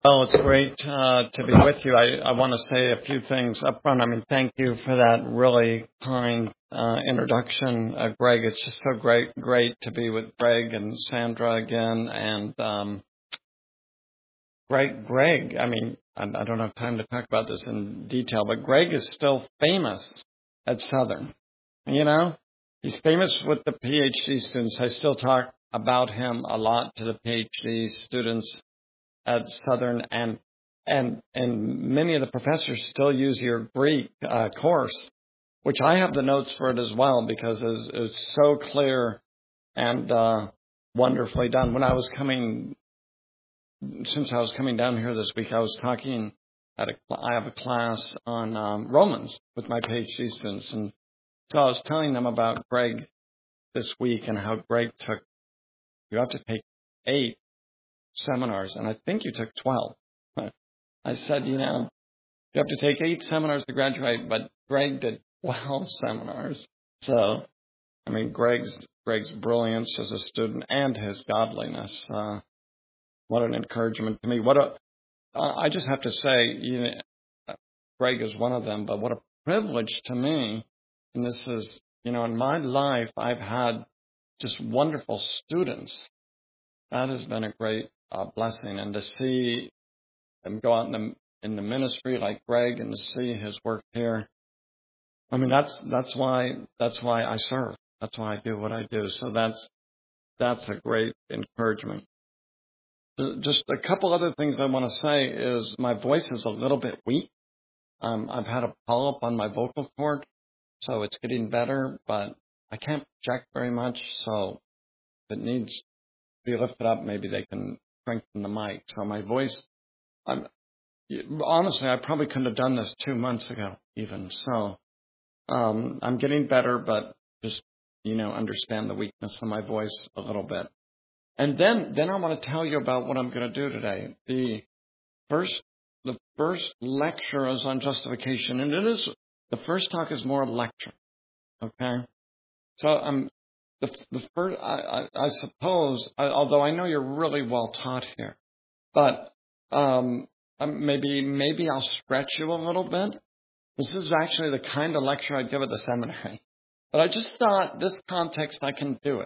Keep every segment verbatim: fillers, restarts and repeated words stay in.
Well, it's great uh, to be with you. I, I want to say a few things up front. I mean, thank you for that really kind uh, introduction, uh, Greg. It's just so great, great to be with Greg and Sandra again. And um, Greg, Greg. I mean, I, I don't have time to talk about this in detail, but Greg is still famous at Southern. You know, he's famous with the PhD students. I still talk about him a lot to the PhD students at Southern, and and and many of the professors still use your Greek uh, course, which I have the notes for it as well because it's, it's so clear and uh, wonderfully done. When I was coming, since I was coming down here this week, I was talking at a I have a class on um, Romans with my PhD students, and so I was telling them about Greg this week and how Greg took. You have to take eight seminars, and I think you took twelve. I said, you know, you have to take eight seminars to graduate, but Greg did twelve seminars. So, I mean, Greg's Greg's brilliance as a student and his godliness, uh, what an encouragement to me. What a, uh, I just have to say, you know, Greg is one of them, but what a privilege to me. And this is, you know, in my life, I've had just wonderful students. That has been a great uh, blessing, and to see him go out in the in the ministry like Greg, and to see his work here. I mean, that's that's why that's why I serve. That's why I do what I do. So that's that's a great encouragement. Just a couple other things I want to say is my voice is a little bit weak. Um, I've had a polyp on my vocal cord, so it's getting better, but I can't project very much. So if it needs to be lifted up, maybe they can strengthen the mic. So my voice, I'm honestly, I probably couldn't have done this two months ago even. So um, I'm getting better, but just, you know, understand the weakness of my voice a little bit. And then, then I want to tell you about what I'm going to do today. The first, the first lecture is on justification, and it is, the first talk is more a lecture. Okay. So I'm, the, the first, I, I, I suppose, I, although I know you're really well taught here, but, um, Um, maybe maybe I'll stretch you a little bit. This is actually the kind of lecture I'd give at the seminary. But I just thought this context, I can do it.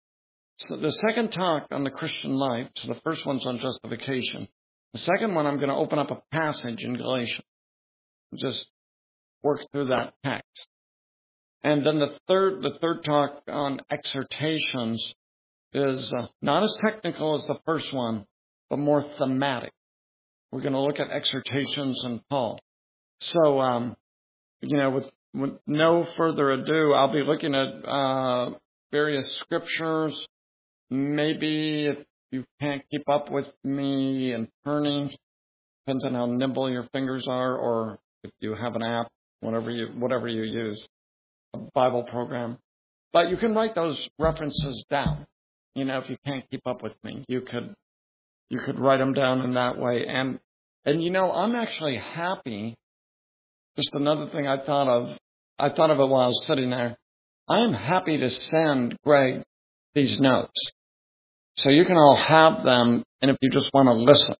So the second talk on the Christian life, so the first one's on justification. The second one, I'm going to open up a passage in Galatians. Just work through that text. And then the third, the third talk on exhortations is uh, not as technical as the first one, but more thematic. We're going to look at exhortations in Paul. So, um, you know, with, with no further ado, I'll be looking at uh, various scriptures. Maybe if you can't keep up with me and turning, depends on how nimble your fingers are, or if you have an app, whatever you whatever you use, a Bible program. But you can write those references down. You know, if you can't keep up with me, you could you could write them down in that way. And and you know, I'm actually happy. Just another thing I thought of, I thought of it while I was sitting there. I am happy to send Greg these notes. So you can all have them, and if you just want to listen.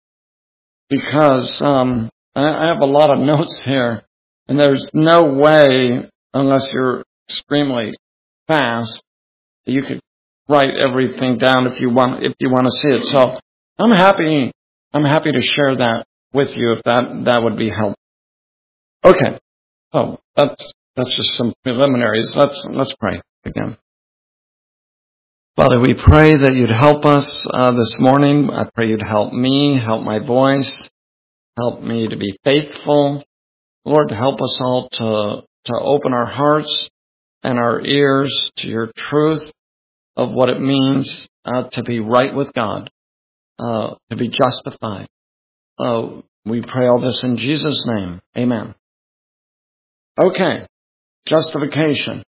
Because um, I have a lot of notes here, and there's no way, unless you're extremely fast, that you could write everything down if you want if you want to see it. So I'm happy I'm happy to share that with you if that, that would be helpful. Okay. Oh, that's that's just some preliminaries. Let's let's pray again. Father, we pray that you'd help us uh, this morning. I pray you'd help me, help my voice, help me to be faithful. Lord, help us all to to open our hearts and our ears to your truth of what it means uh, to be right with God, uh, to be justified. Uh, we pray all this in Jesus' name. Amen. Okay, justification.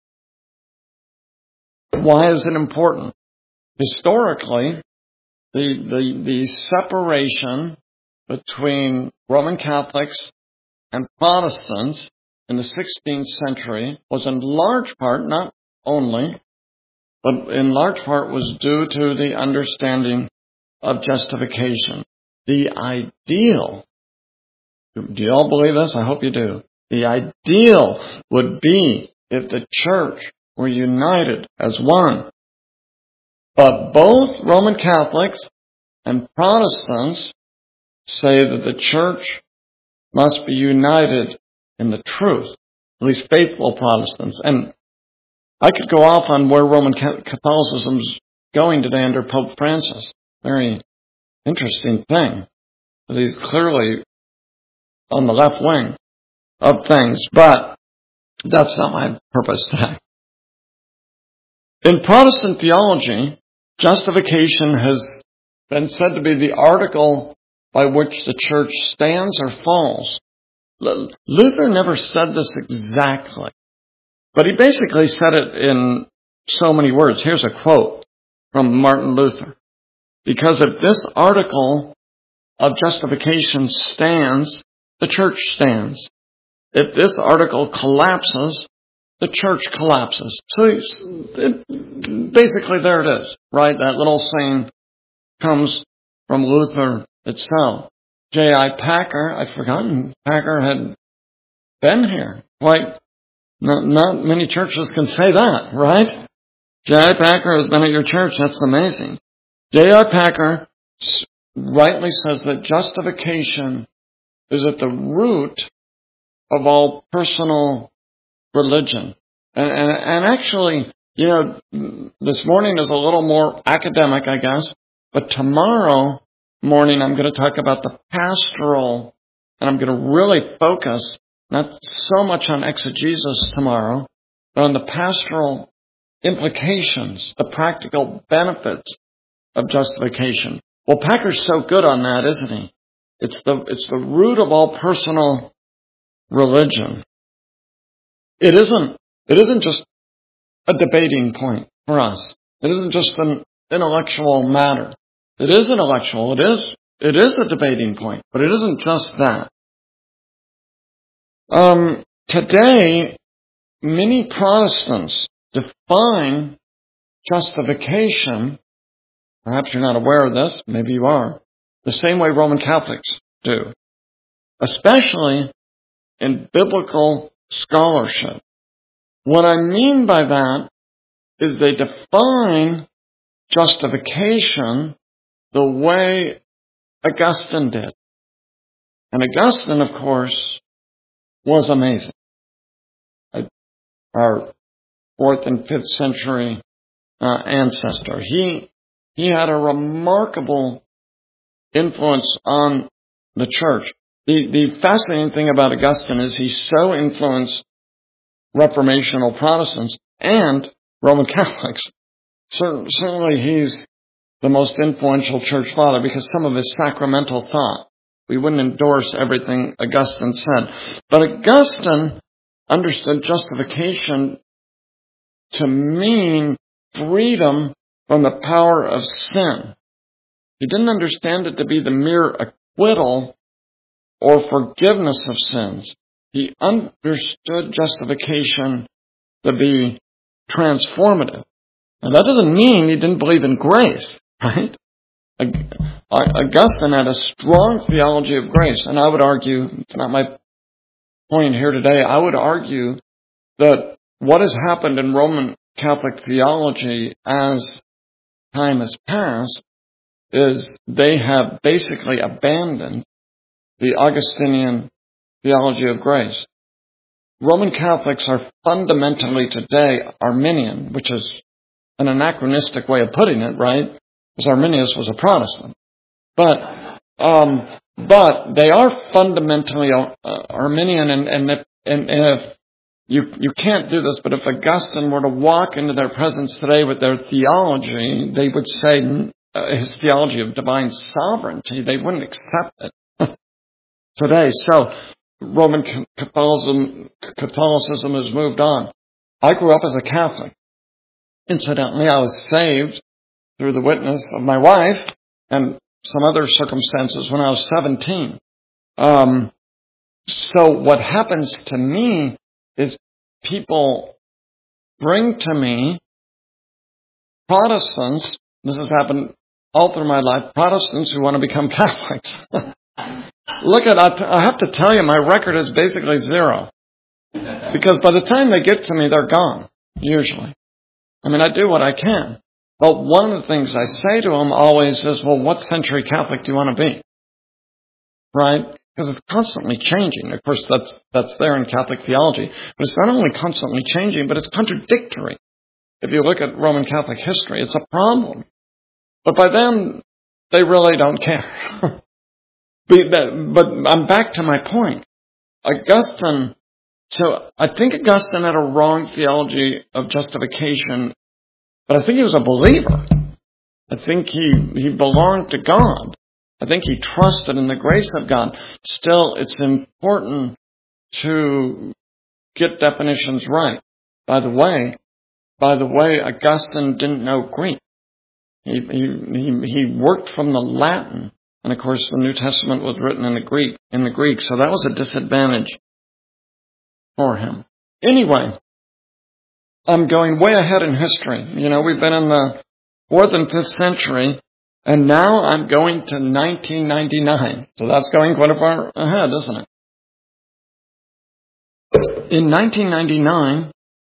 Why is it important? Historically, the, the, the separation between Roman Catholics and Protestants in the sixteenth century was in large part, not only, but in large part was due to the understanding of justification. the ideal, do you all believe this? I hope you do. The ideal would be if the church were united as one. But both Roman Catholics and Protestants say that the church must be united in the truth, at least faithful Protestants. And I could go off on where Roman Catholicism's going today under Pope Francis. Very interesting thing. He's clearly on the left wing of things, but that's not my purpose today. In Protestant theology, justification has been said to be the article by which the church stands or falls. L- Luther never said this exactly, but he basically said it in so many words. Here's a quote from Martin Luther. Because if this article of justification stands, the church stands. If this article collapses, the church collapses. So it, basically there it is, right? That little saying comes from Luther itself. J I Packer, I've forgotten, Packer had been here. Quite, not, not many churches can say that, right? J I Packer has been at your church, that's amazing. J I Packer rightly says that justification is at the root of all personal religion. And, and, and actually, you know, this morning is a little more academic, I guess, but tomorrow morning I'm going to talk about the pastoral, and I'm going to really focus not so much on exegesis tomorrow, but on the pastoral implications, the practical benefits of justification. Well, Packer's so good on that, isn't he? It's the, it's the root of all personal religion. It isn't, it isn't just a debating point for us. It isn't just an intellectual matter. It is intellectual. It is, it is a debating point, but it isn't just that. Um, today, many Protestants define justification, perhaps you're not aware of this, maybe you are, the same way Roman Catholics do, especially in biblical scholarship. What I mean by that is they define justification the way Augustine did. And Augustine, of course, was amazing. Our fourth and fifth century uh, ancestor. He, he had a remarkable influence on the church. The, the fascinating thing about Augustine is he so influenced Reformational Protestants and Roman Catholics. Certainly he's the most influential church father because some of his sacramental thought. We wouldn't endorse everything Augustine said. But Augustine understood justification to mean freedom from the power of sin. He didn't understand it to be the mere acquittal or forgiveness of sins. He understood justification to be transformative. And that doesn't mean he didn't believe in grace, right? Augustine had a strong theology of grace, and I would argue, it's not my point here today, I would argue that what has happened in Roman Catholic theology as time has passed is they have basically abandoned the Augustinian theology of grace. Roman Catholics are fundamentally today Arminian, which is an anachronistic way of putting it, right? Because Arminius was a Protestant. But, um, but they are fundamentally uh, Arminian, and, and, if, and if you, you can't do this, but if Augustine were to walk into their presence today with their theology, they would say uh, his theology of divine sovereignty, they wouldn't accept it today. So Roman Catholicism, Catholicism has moved on. I grew up as a Catholic. Incidentally, I was saved through the witness of my wife and some other circumstances when I was seventeen. Um, so what happens to me is people bring to me Protestants. This has happened all through my life Protestants who want to become Catholics. Look at, I have to tell you, my record is basically zero. Because by the time they get to me, they're gone, usually. I mean, I do what I can. But one of the things I say to them always is, well, what century Catholic do you want to be? Right? Because it's constantly changing. Of course, that's that's there in Catholic theology. But it's not only constantly changing, but it's contradictory. If you look at Roman Catholic history, it's a problem. But by then, they really don't care. but, but I'm back to my point. Augustine, so I think Augustine had a wrong theology of justification, but I think he was a believer. I think he, he belonged to God. I think he trusted in the grace of God. Still, it's important to get definitions right. By the way, by the way, Augustine didn't know Greek. He, he, he, he worked from the Latin. And of course, the New Testament was written in the Greek, in the Greek. So that was a disadvantage for him. Anyway, I'm going way ahead in history. You know, we've been in the fourth and fifth century. And now I'm going to nineteen ninety-nine. So that's going quite a far ahead, isn't it? In nineteen ninety-nine,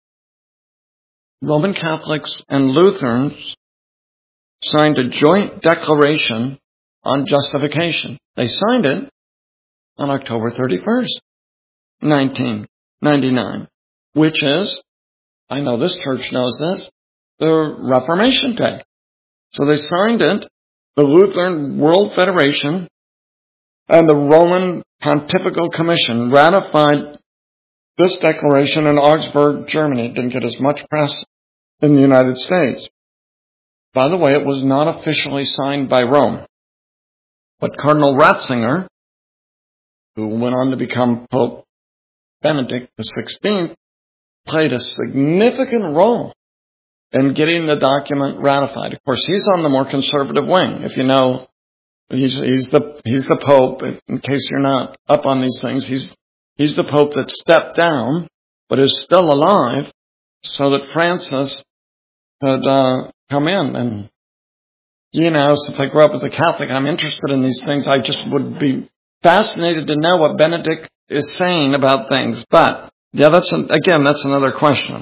Roman Catholics and Lutherans signed a joint declaration on justification. They signed it on October thirty-first, nineteen ninety-nine, which is, I know this church knows this, the Reformation Day. So they signed it. The Lutheran World Federation and the Roman Pontifical Commission ratified this declaration in Augsburg, Germany. It didn't get as much press in the United States. By the way, it was not officially signed by Rome. But Cardinal Ratzinger, who went on to become Pope Benedict the sixteenth, played a significant role in getting the document ratified. Of course, he's on the more conservative wing. If you know, he's he's the he's the Pope. In case you're not up on these things, he's he's the Pope that stepped down, but is still alive, so that Francis could uh, come in. And you know, since I grew up as a Catholic, I'm interested in these things. I just would be fascinated to know what Benedict is saying about things. But yeah, that's an, again, that's another question.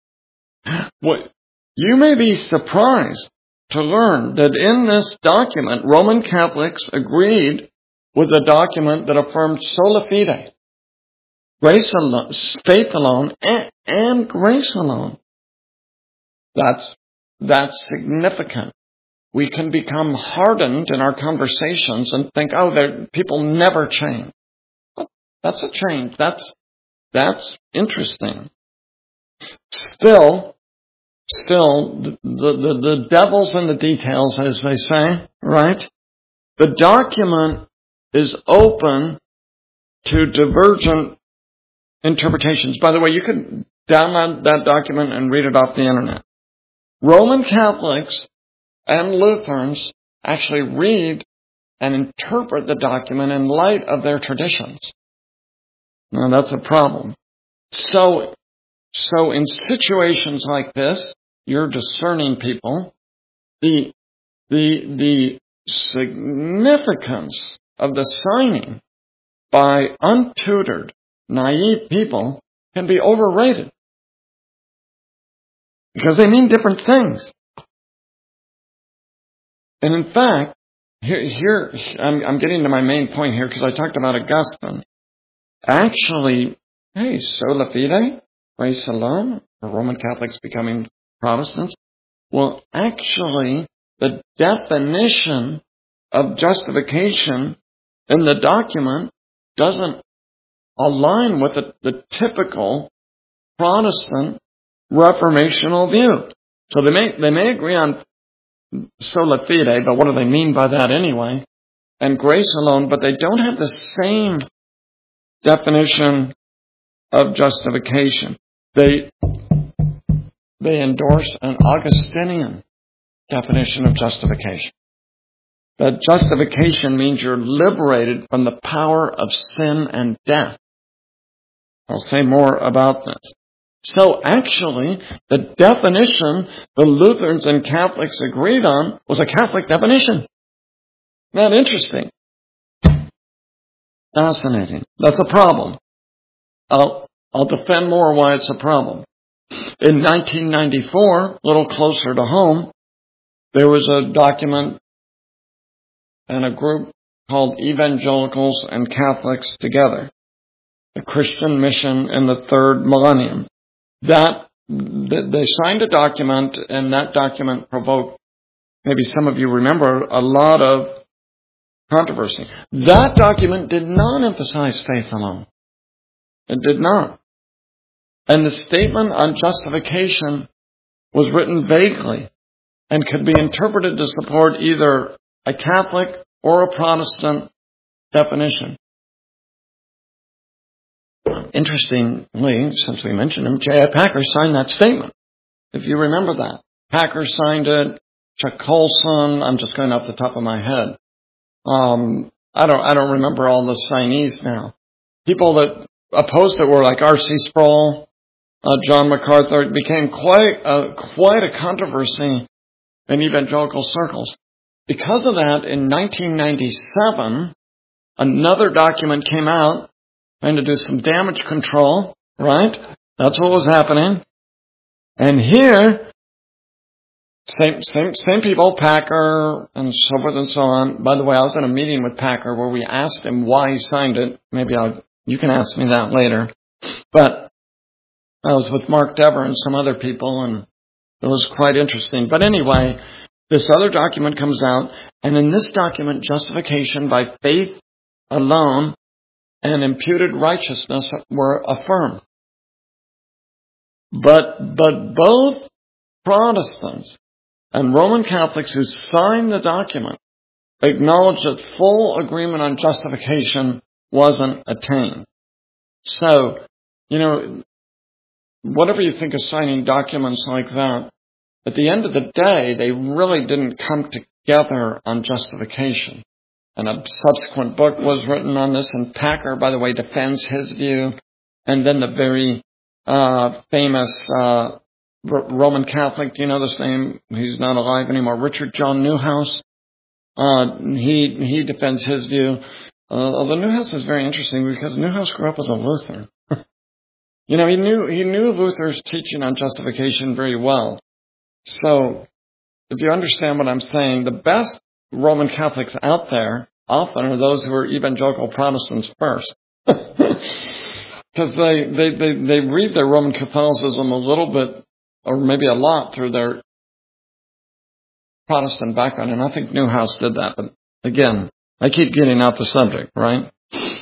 What? You may be surprised to learn that in this document, Roman Catholics agreed with a document that affirmed sola fide, grace alone, faith alone, and, and grace alone. That's, that's significant. We can become hardened in our conversations and think, oh, people never change. That's a change. That's, that's interesting. Still, Still, the, the, the devil's in the details, as they say, right? The document is open to divergent interpretations. By the way, you can download that document and read it off the internet. Roman Catholics and Lutherans actually read and interpret the document in light of their traditions. Now, that's a problem. So, so in situations like this, you're discerning people, the, the, the significance of the signing by untutored, naive people can be overrated. Because they mean different things. And in fact, here, here I'm, I'm getting to my main point here because I talked about Augustine. Actually, hey, sola fide, grace alone, for Roman Catholics becoming Protestants. Well, actually, the definition of justification in the document doesn't align with the, the typical Protestant reformational view. So they may, they may agree on sola fide, but what do they mean by that anyway? And grace alone, but they don't have the same definition of justification. They, they endorse an Augustinian definition of justification. That justification means you're liberated from the power of sin and death. I'll say more about this. So actually, the definition the Lutherans and Catholics agreed on was a Catholic definition. Isn't that interesting? Fascinating. That's a problem. I'll, I'll defend more why it's a problem. In nineteen ninety-four, a little closer to home, there was a document and a group called Evangelicals and Catholics Together, the Christian Mission in the Third Millennium. That they signed a document, and that document provoked, maybe some of you remember, a lot of controversy. That document did not emphasize faith alone. It did not. And the statement on justification was written vaguely and could be interpreted to support either a Catholic or a Protestant definition. Interestingly, since we mentioned him, J I. Packer signed that statement, if you remember that. Packer signed it, Chuck Colson, I'm just going off the top of my head. Um, I don't, I don't remember all the signees now. People that opposed it were like R C Sproul, uh, John MacArthur. It became quite a, quite a controversy in evangelical circles. Because of that, in nineteen ninety-seven, another document came out trying to do some damage control, right? That's what was happening. And here, same, same, same people, Packer and so forth and so on. By the way, I was in a meeting with Packer where we asked him why he signed it. Maybe I'll, you can ask me that later. But I was with Mark Dever and some other people, and it was quite interesting. But anyway, this other document comes out, and in this document, justification by faith alone and imputed righteousness were affirmed. But, but both Protestants and Roman Catholics who signed the document acknowledged that full agreement on justification wasn't attained. So, you know, whatever you think of signing documents like that, at the end of the day, they really didn't come together on justification. And a subsequent book was written on this, and Packer, by the way, defends his view. And then the very uh famous uh Roman Catholic, do you know this name? He's not alive anymore. Richard John Newhouse. Uh, he he defends his view. Uh, although Newhouse is very interesting because Newhouse grew up as a Lutheran. You know, he knew he knew Luther's teaching on justification very well. So, if you understand what I'm saying, the best Roman Catholics out there often are those who are evangelical Protestants first. Because they, they, they, they read their Roman Catholicism a little bit, or maybe a lot, through their Protestant background. And I think Newhouse did that. But again, I keep getting out the subject, right?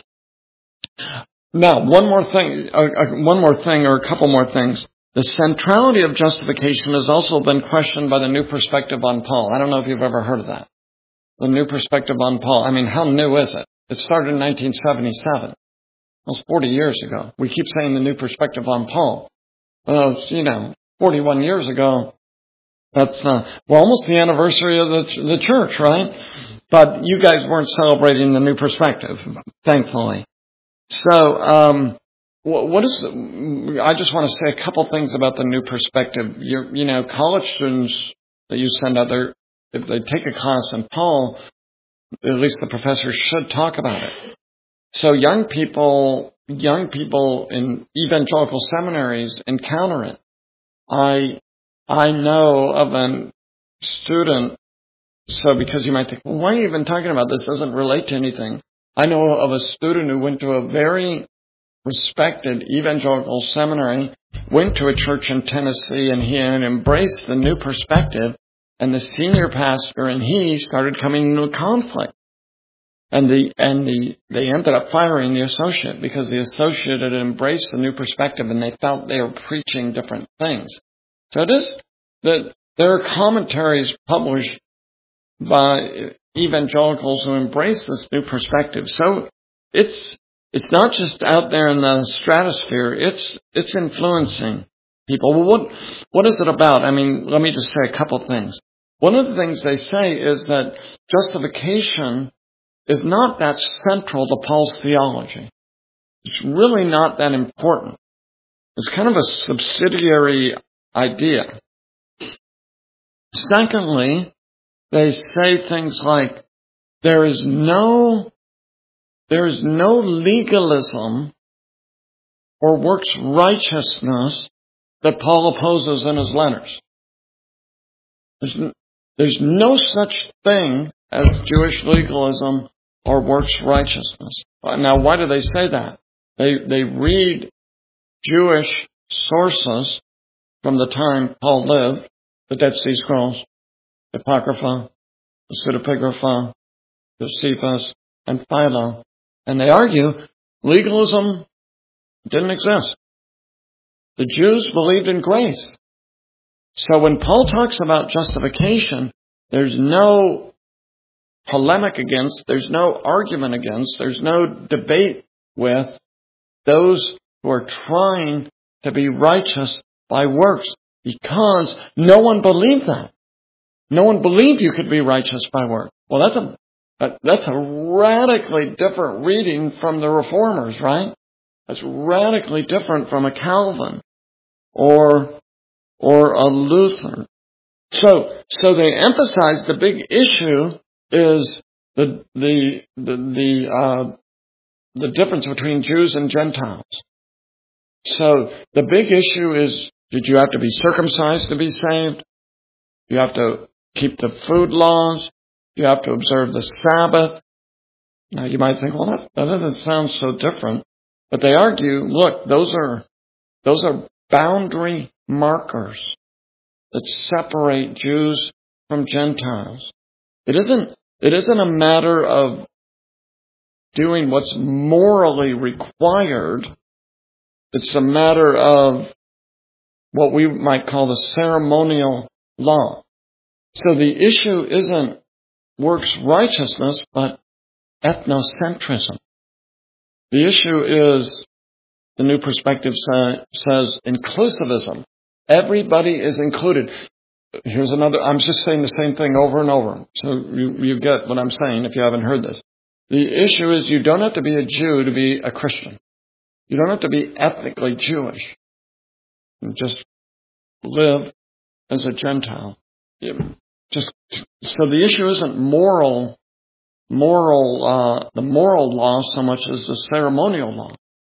Now, one more thing, uh, uh, one more thing, or a couple more things. The centrality of justification has also been questioned by the New Perspective on Paul. I don't know if you've ever heard of that. The New Perspective on Paul. I mean, how new is it? It started in nineteen seventy-seven. Almost forty years ago. We keep saying the New Perspective on Paul. Well, you know, forty-one years ago, that's, uh, well, almost the anniversary of the, the church, right? But you guys weren't celebrating the New Perspective, thankfully. So, um, what is, I just want to say a couple things about the New Perspective. You, you know, college students that you send out there, if they take a class in Paul, at least the professor should talk about it. So young people, young people in evangelical seminaries encounter it. I, I know of a student, so because you might think, well, why are you even talking about this? It doesn't relate to anything. I know of a student who went to a very respected evangelical seminary, went to a church in Tennessee, and he had embraced the New Perspective, and the senior pastor and he started coming into a conflict. And the and the they ended up firing the associate because the associate had embraced the New Perspective and they felt they were preaching different things. So it is that there are commentaries published by evangelicals who embrace this New Perspective. So it's it's not just out there in the stratosphere. It's it's influencing people. Well, what what is it about? I mean, let me just say a couple things. One of the things they say is that justification is not that central to Paul's theology. It's really not that important. It's kind of a subsidiary idea. Secondly, they say things like, there is no, there is no legalism or works righteousness that Paul opposes in his letters. There's, n- there's no such thing as Jewish legalism or works righteousness. Now, why do they say that? They, they read Jewish sources from the time Paul lived, the Dead Sea Scrolls, the Apocrypha, the Pseudepigrapha, Josephus, and Philo, and they argue legalism didn't exist. The Jews believed in grace. So when Paul talks about justification, there's no polemic against, there's no argument against, there's no debate with those who are trying to be righteous by works, because no one believed that. No one believed you could be righteous by work. Well, that's a that's a radically different reading from the Reformers, right? That's radically different from a Calvin or or a Luther. So so they emphasize the big issue is the the the the uh, the difference between Jews and Gentiles. So the big issue is, did you have to be circumcised to be saved? You have to keep the food laws. You have to observe the Sabbath. Now you might think, well, that, that doesn't sound so different. But they argue, look, those are those are boundary markers that separate Jews from Gentiles. It isn't it isn't a matter of doing what's morally required. It's a matter of what we might call the ceremonial law. So the issue isn't works righteousness, but ethnocentrism. The issue is, the New Perspective sa- says, inclusivism. Everybody is included. Here's another, I'm just saying the same thing over and over. So you, you get what I'm saying if you haven't heard this. The issue is you don't have to be a Jew to be a Christian. You don't have to be ethnically Jewish. You just live as a Gentile. You just so the issue isn't moral, moral, uh, the moral law so much as the ceremonial law.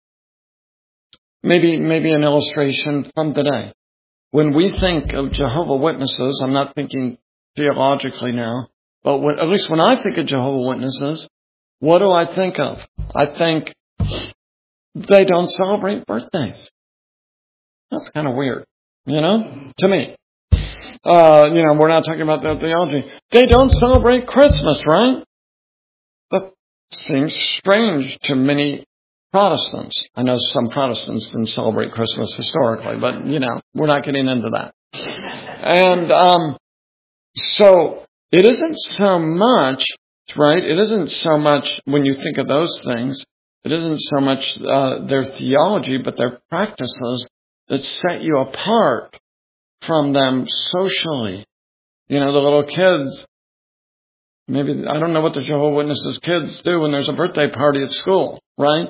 Maybe, maybe an illustration from today. When we think of Jehovah's Witnesses, I'm not thinking theologically now, but when, at least when I think of Jehovah's Witnesses, what do I think of? I think they don't celebrate birthdays. That's kind of weird, you know, to me. Uh, you know, we're not talking about their theology. They don't celebrate Christmas, right? That seems strange to many Protestants. I know some Protestants didn't celebrate Christmas historically, but, you know, we're not getting into that. And um, so it isn't so much, right? It isn't so much, when you think of those things, it isn't so much uh, their theology, but their practices that set you apart from them socially. You know, the little kids, maybe, I don't know what the Jehovah's Witnesses kids do when there's a birthday party at school, right?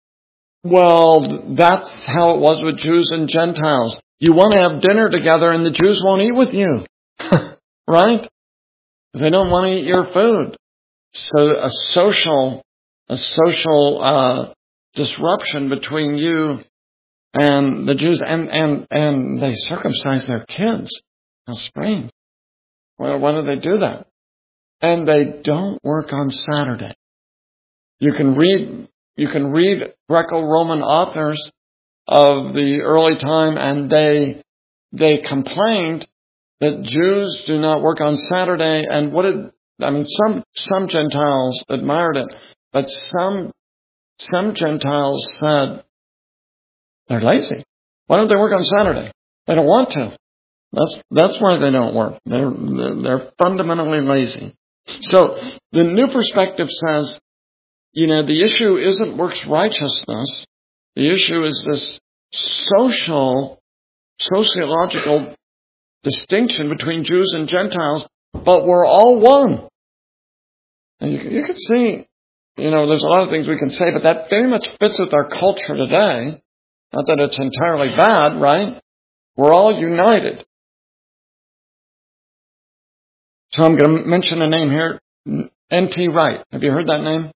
Well, that's how it was with Jews and Gentiles. You want to have dinner together and the Jews won't eat with you, right? They don't want to eat your food. So a social, a social, uh, disruption between you and the Jews, and, and, and they circumcise their kids. How strange. Well, why do they do that? And they don't work on Saturday. You can read, you can read Greco-Roman authors of the early time, and they, they complained that Jews do not work on Saturday. And what did, I mean, some, some Gentiles admired it, but some, some Gentiles said, they're lazy. Why don't they work on Saturday? They don't want to. That's, that's why they don't work. They're, they're fundamentally lazy. So the New Perspective says, you know, the issue isn't works righteousness. The issue is this social, sociological distinction between Jews and Gentiles, but we're all one. And you, you can see, you know, there's a lot of things we can say, but that very much fits with our culture today. Not that it's entirely bad, right? We're all united. So I'm going to mention a name here, N T Wright. Have you heard that name?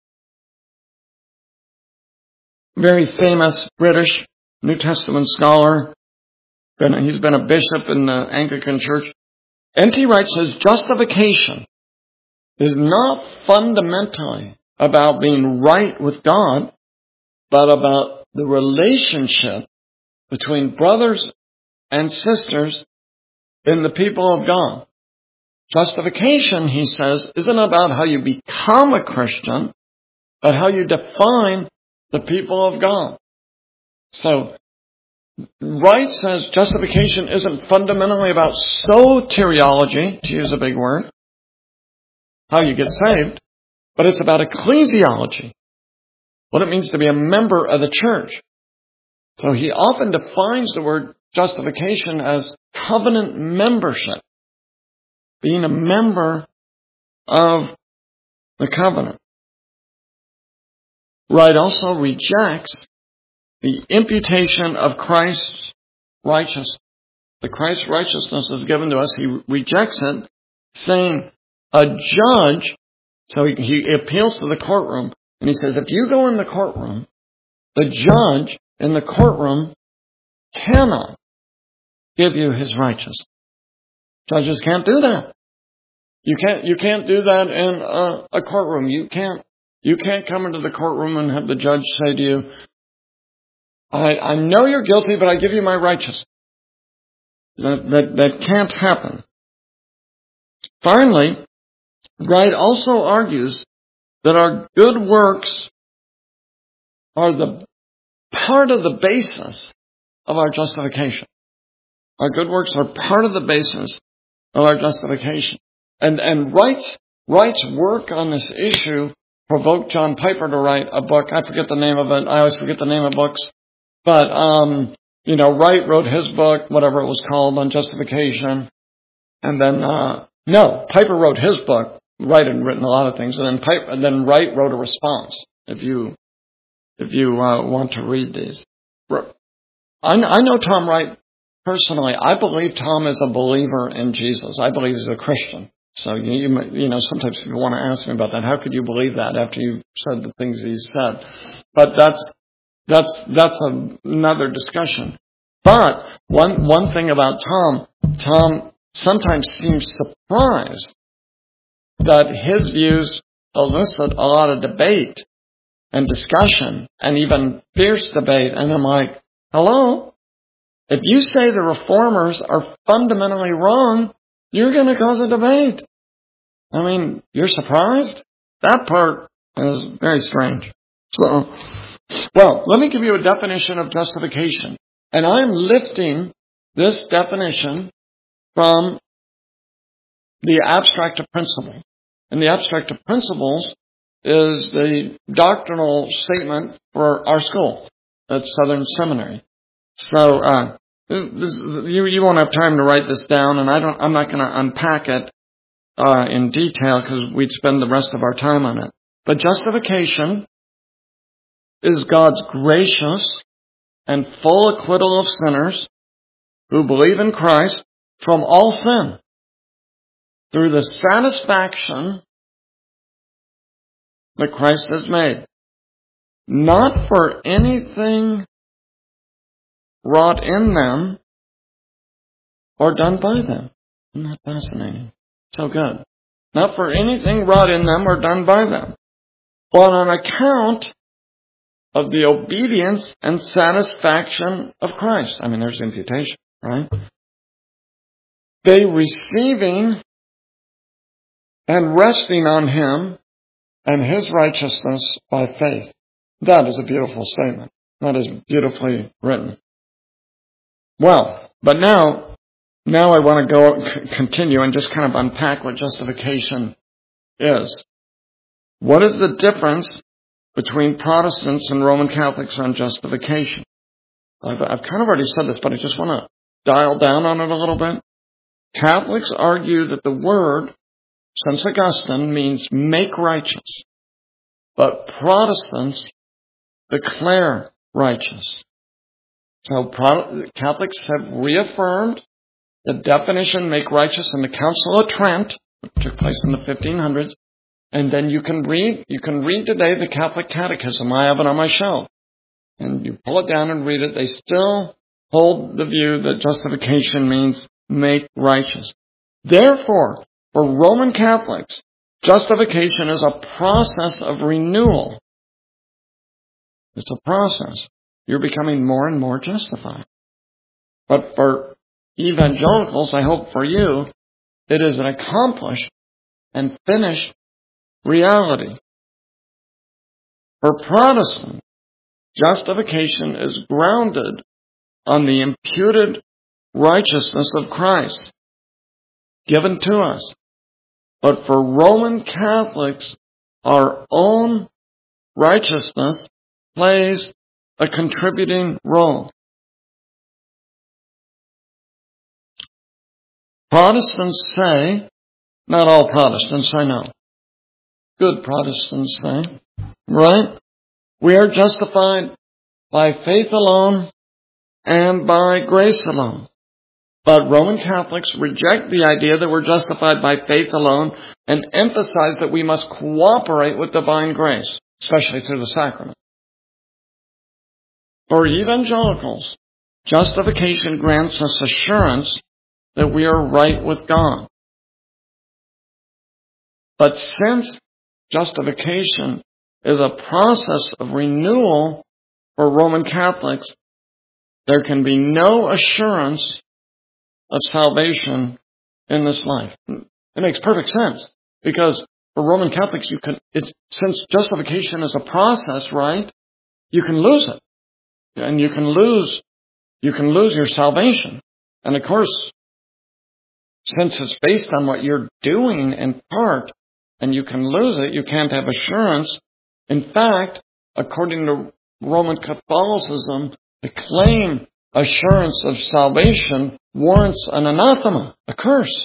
Very famous British New Testament scholar. He's been a bishop in the Anglican Church. N T Wright says justification is not fundamentally about being right with God, but about the relationship between brothers and sisters in the people of God. Justification, he says, isn't about how you become a Christian, but how you define the people of God. So, Wright says justification isn't fundamentally about soteriology, to use a big word, how you get saved, but it's about ecclesiology, what it means to be a member of the church. So he often defines the word justification as covenant membership, being a member of the covenant. Wright also rejects the imputation of Christ's righteousness. The Christ's righteousness is given to us. He rejects it, saying a judge, so he, he appeals to the courtroom, and he says, if you go in the courtroom, the judge in the courtroom cannot give you his righteousness. Judges can't do that. You can't, you can't do that in a, a courtroom. You can't, you can't come into the courtroom and have the judge say to you, I, I know you're guilty, but I give you my righteousness. That, that, that can't happen. Finally, Wright also argues that our good works are the part of the basis of our justification. Our good works are part of the basis of our justification. And, and Wright's, Wright's work on this issue provoked John Piper to write a book. I forget the name of it. I always forget the name of books. But, um, you know, Wright wrote his book, whatever it was called, on justification. And then, uh, no, Piper wrote his book. Wright had written a lot of things. And then Piper, and then Wright wrote a response, if you, if you, uh, want to read these. I, I know Tom Wright personally. I believe Tom is a believer in Jesus. I believe he's a Christian. So, you, you, you know, sometimes people want to ask me about that. How could you believe that after you've said the things he's said? But that's, That's that's a, another discussion. But one one thing about Tom, Tom sometimes seems surprised that his views elicit a lot of debate and discussion and even fierce debate. And I'm like, hello? If you say the reformers are fundamentally wrong, you're going to cause a debate. I mean, you're surprised? That part is very strange. So, well, let me give you a definition of justification. And I'm lifting this definition from the Abstract of Principles. And the Abstract of Principles is the doctrinal statement for our school at Southern Seminary. So, uh, this, you, you won't have time to write this down, and I don't, I'm not going to unpack it, uh, in detail because we'd spend the rest of our time on it. But justification is God's gracious and full acquittal of sinners who believe in Christ from all sin through the satisfaction that Christ has made, not for anything wrought in them or done by them. Isn't that fascinating? So good. Not for anything wrought in them or done by them, but on account of the obedience and satisfaction of Christ. I mean, there's imputation, right? They receiving and resting on Him and His righteousness by faith. That is a beautiful statement. That is beautifully written. Well, but now, now I want to go c- continue and just kind of unpack what justification is. What is the difference between Protestants and Roman Catholics on justification? I've, I've kind of already said this, but I just want to dial down on it a little bit. Catholics argue that the word, since Augustine, means make righteous, but Protestants declare righteous. So Pro- Catholics have reaffirmed the definition make righteous in the Council of Trent, which took place in the fifteen hundreds. And then you can read, you can read today the Catholic Catechism. I have it on my shelf. And you pull it down and read it. They still hold the view that justification means make righteous. Therefore, for Roman Catholics, justification is a process of renewal. It's a process. You're becoming more and more justified. But for evangelicals, I hope for you, it is an accomplished and finished reality. For Protestants, justification is grounded on the imputed righteousness of Christ given to us. But for Roman Catholics, our own righteousness plays a contributing role. Protestants say, not all Protestants, I know. Good Protestants say, right? We are justified by faith alone and by grace alone. But Roman Catholics reject the idea that we're justified by faith alone and emphasize that we must cooperate with divine grace, especially through the sacrament. For evangelicals, justification grants us assurance that we are right with God. But since justification is a process of renewal for Roman Catholics, there can be no assurance of salvation in this life. It makes perfect sense, because for Roman Catholics, you can, it's, since justification is a process, right? You can lose it, and you can lose, you can lose your salvation. And of course, since it's based on what you're doing in part, and you can lose it, you can't have assurance. In fact, according to Roman Catholicism, to claim assurance of salvation warrants an anathema, a curse.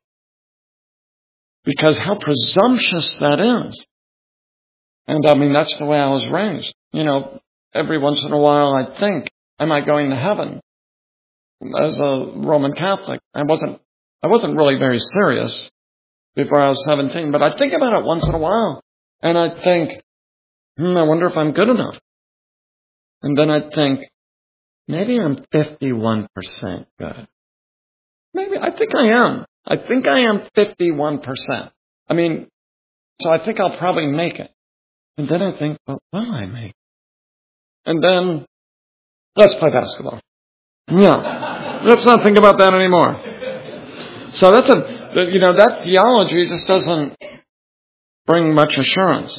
Because how presumptuous that is. And I mean, that's the way I was raised. You know, every once in a while I think, am I going to heaven? As a Roman Catholic, I wasn't, I wasn't really very serious before I was seventeen, but I think about it once in a while. And I think, hmm, I wonder if I'm good enough. And then I think, maybe I'm fifty-one percent good. Maybe, I think I am. I think I am fifty-one percent. I mean, so I think I'll probably make it. And then I think, well, will I make it? And then, let's play basketball. Yeah. Let's not think about that anymore. So that's a, you know, that theology just doesn't bring much assurance.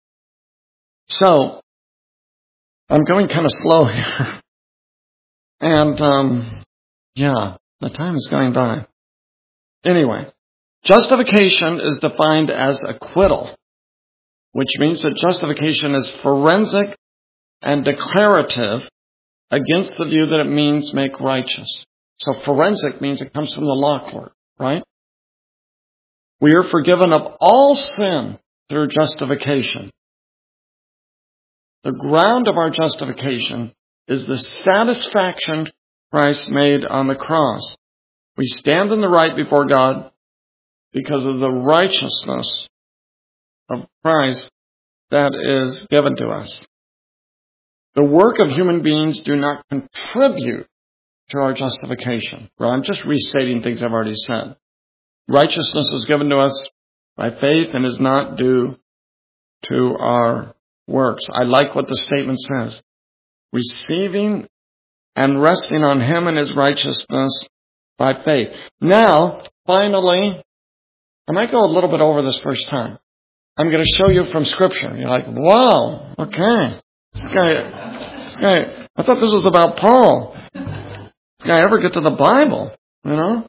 So, I'm going kind of slow here. And, um, yeah, the time is going by. Anyway, justification is defined as acquittal, which means that justification is forensic and declarative against the view that it means make righteous. So forensic means it comes from the law court, right? We are forgiven of all sin through justification. The ground of our justification is the satisfaction Christ made on the cross. We stand in the right before God because of the righteousness of Christ that is given to us. The work of human beings do not contribute to our justification. Well, I'm just restating things I've already said. Righteousness is given to us by faith and is not due to our works. I like what the statement says. Receiving and resting on Him and His righteousness by faith. Now, finally, I might go a little bit over this first time. I'm going to show you from Scripture. You're like, wow, okay. This guy, this guy, I thought this was about Paul. This guy ever get to the Bible, you know?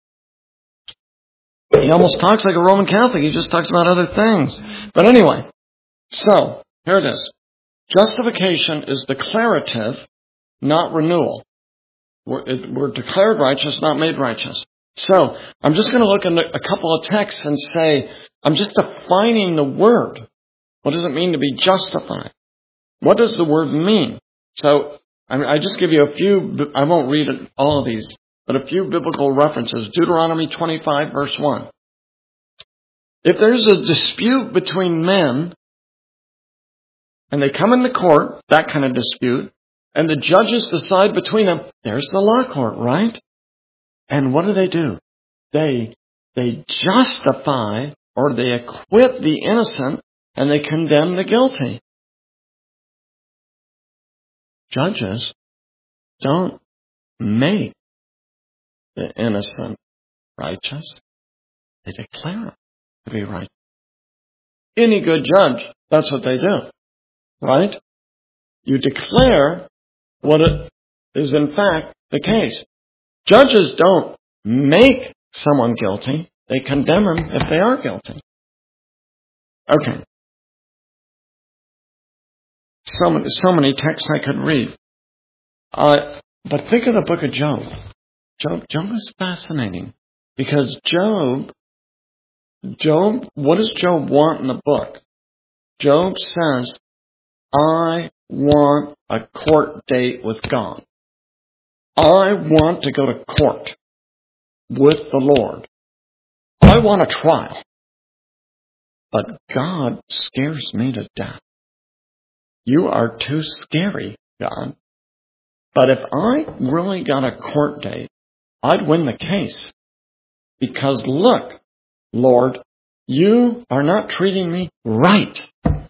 He almost talks like a Roman Catholic. He just talks about other things. But anyway, so, here it is. Justification is declarative, not renewal. We're, it, we're declared righteous, not made righteous. So, I'm just going to look at a couple of texts and say, I'm just defining the word. What does it mean to be justified? What does the word mean? So, I mean, I just give you a few, I won't read all of these, but a few biblical references. Deuteronomy twenty-five, verse one. If there's a dispute between men, and they come into court, that kind of dispute, and the judges decide between them, there's the law court, right? And what do they do? They, they justify or they acquit the innocent and they condemn the guilty. Judges don't make the innocent righteous. They declare them to be righteous. Any good judge, that's what they do. Right? You declare what it is in fact the case. Judges don't make someone guilty. They condemn them if they are guilty. Okay. So many, so many texts I could read. Uh, but think of the book of Job. Job, Job is fascinating. Because Job, Job, what does Job want in the book? Job says, I want a court date with God. I want to go to court with the Lord. I want a trial. But God scares me to death. You are too scary, God. But if I really got a court date, I'd win the case. Because look, Lord, you are not treating me right.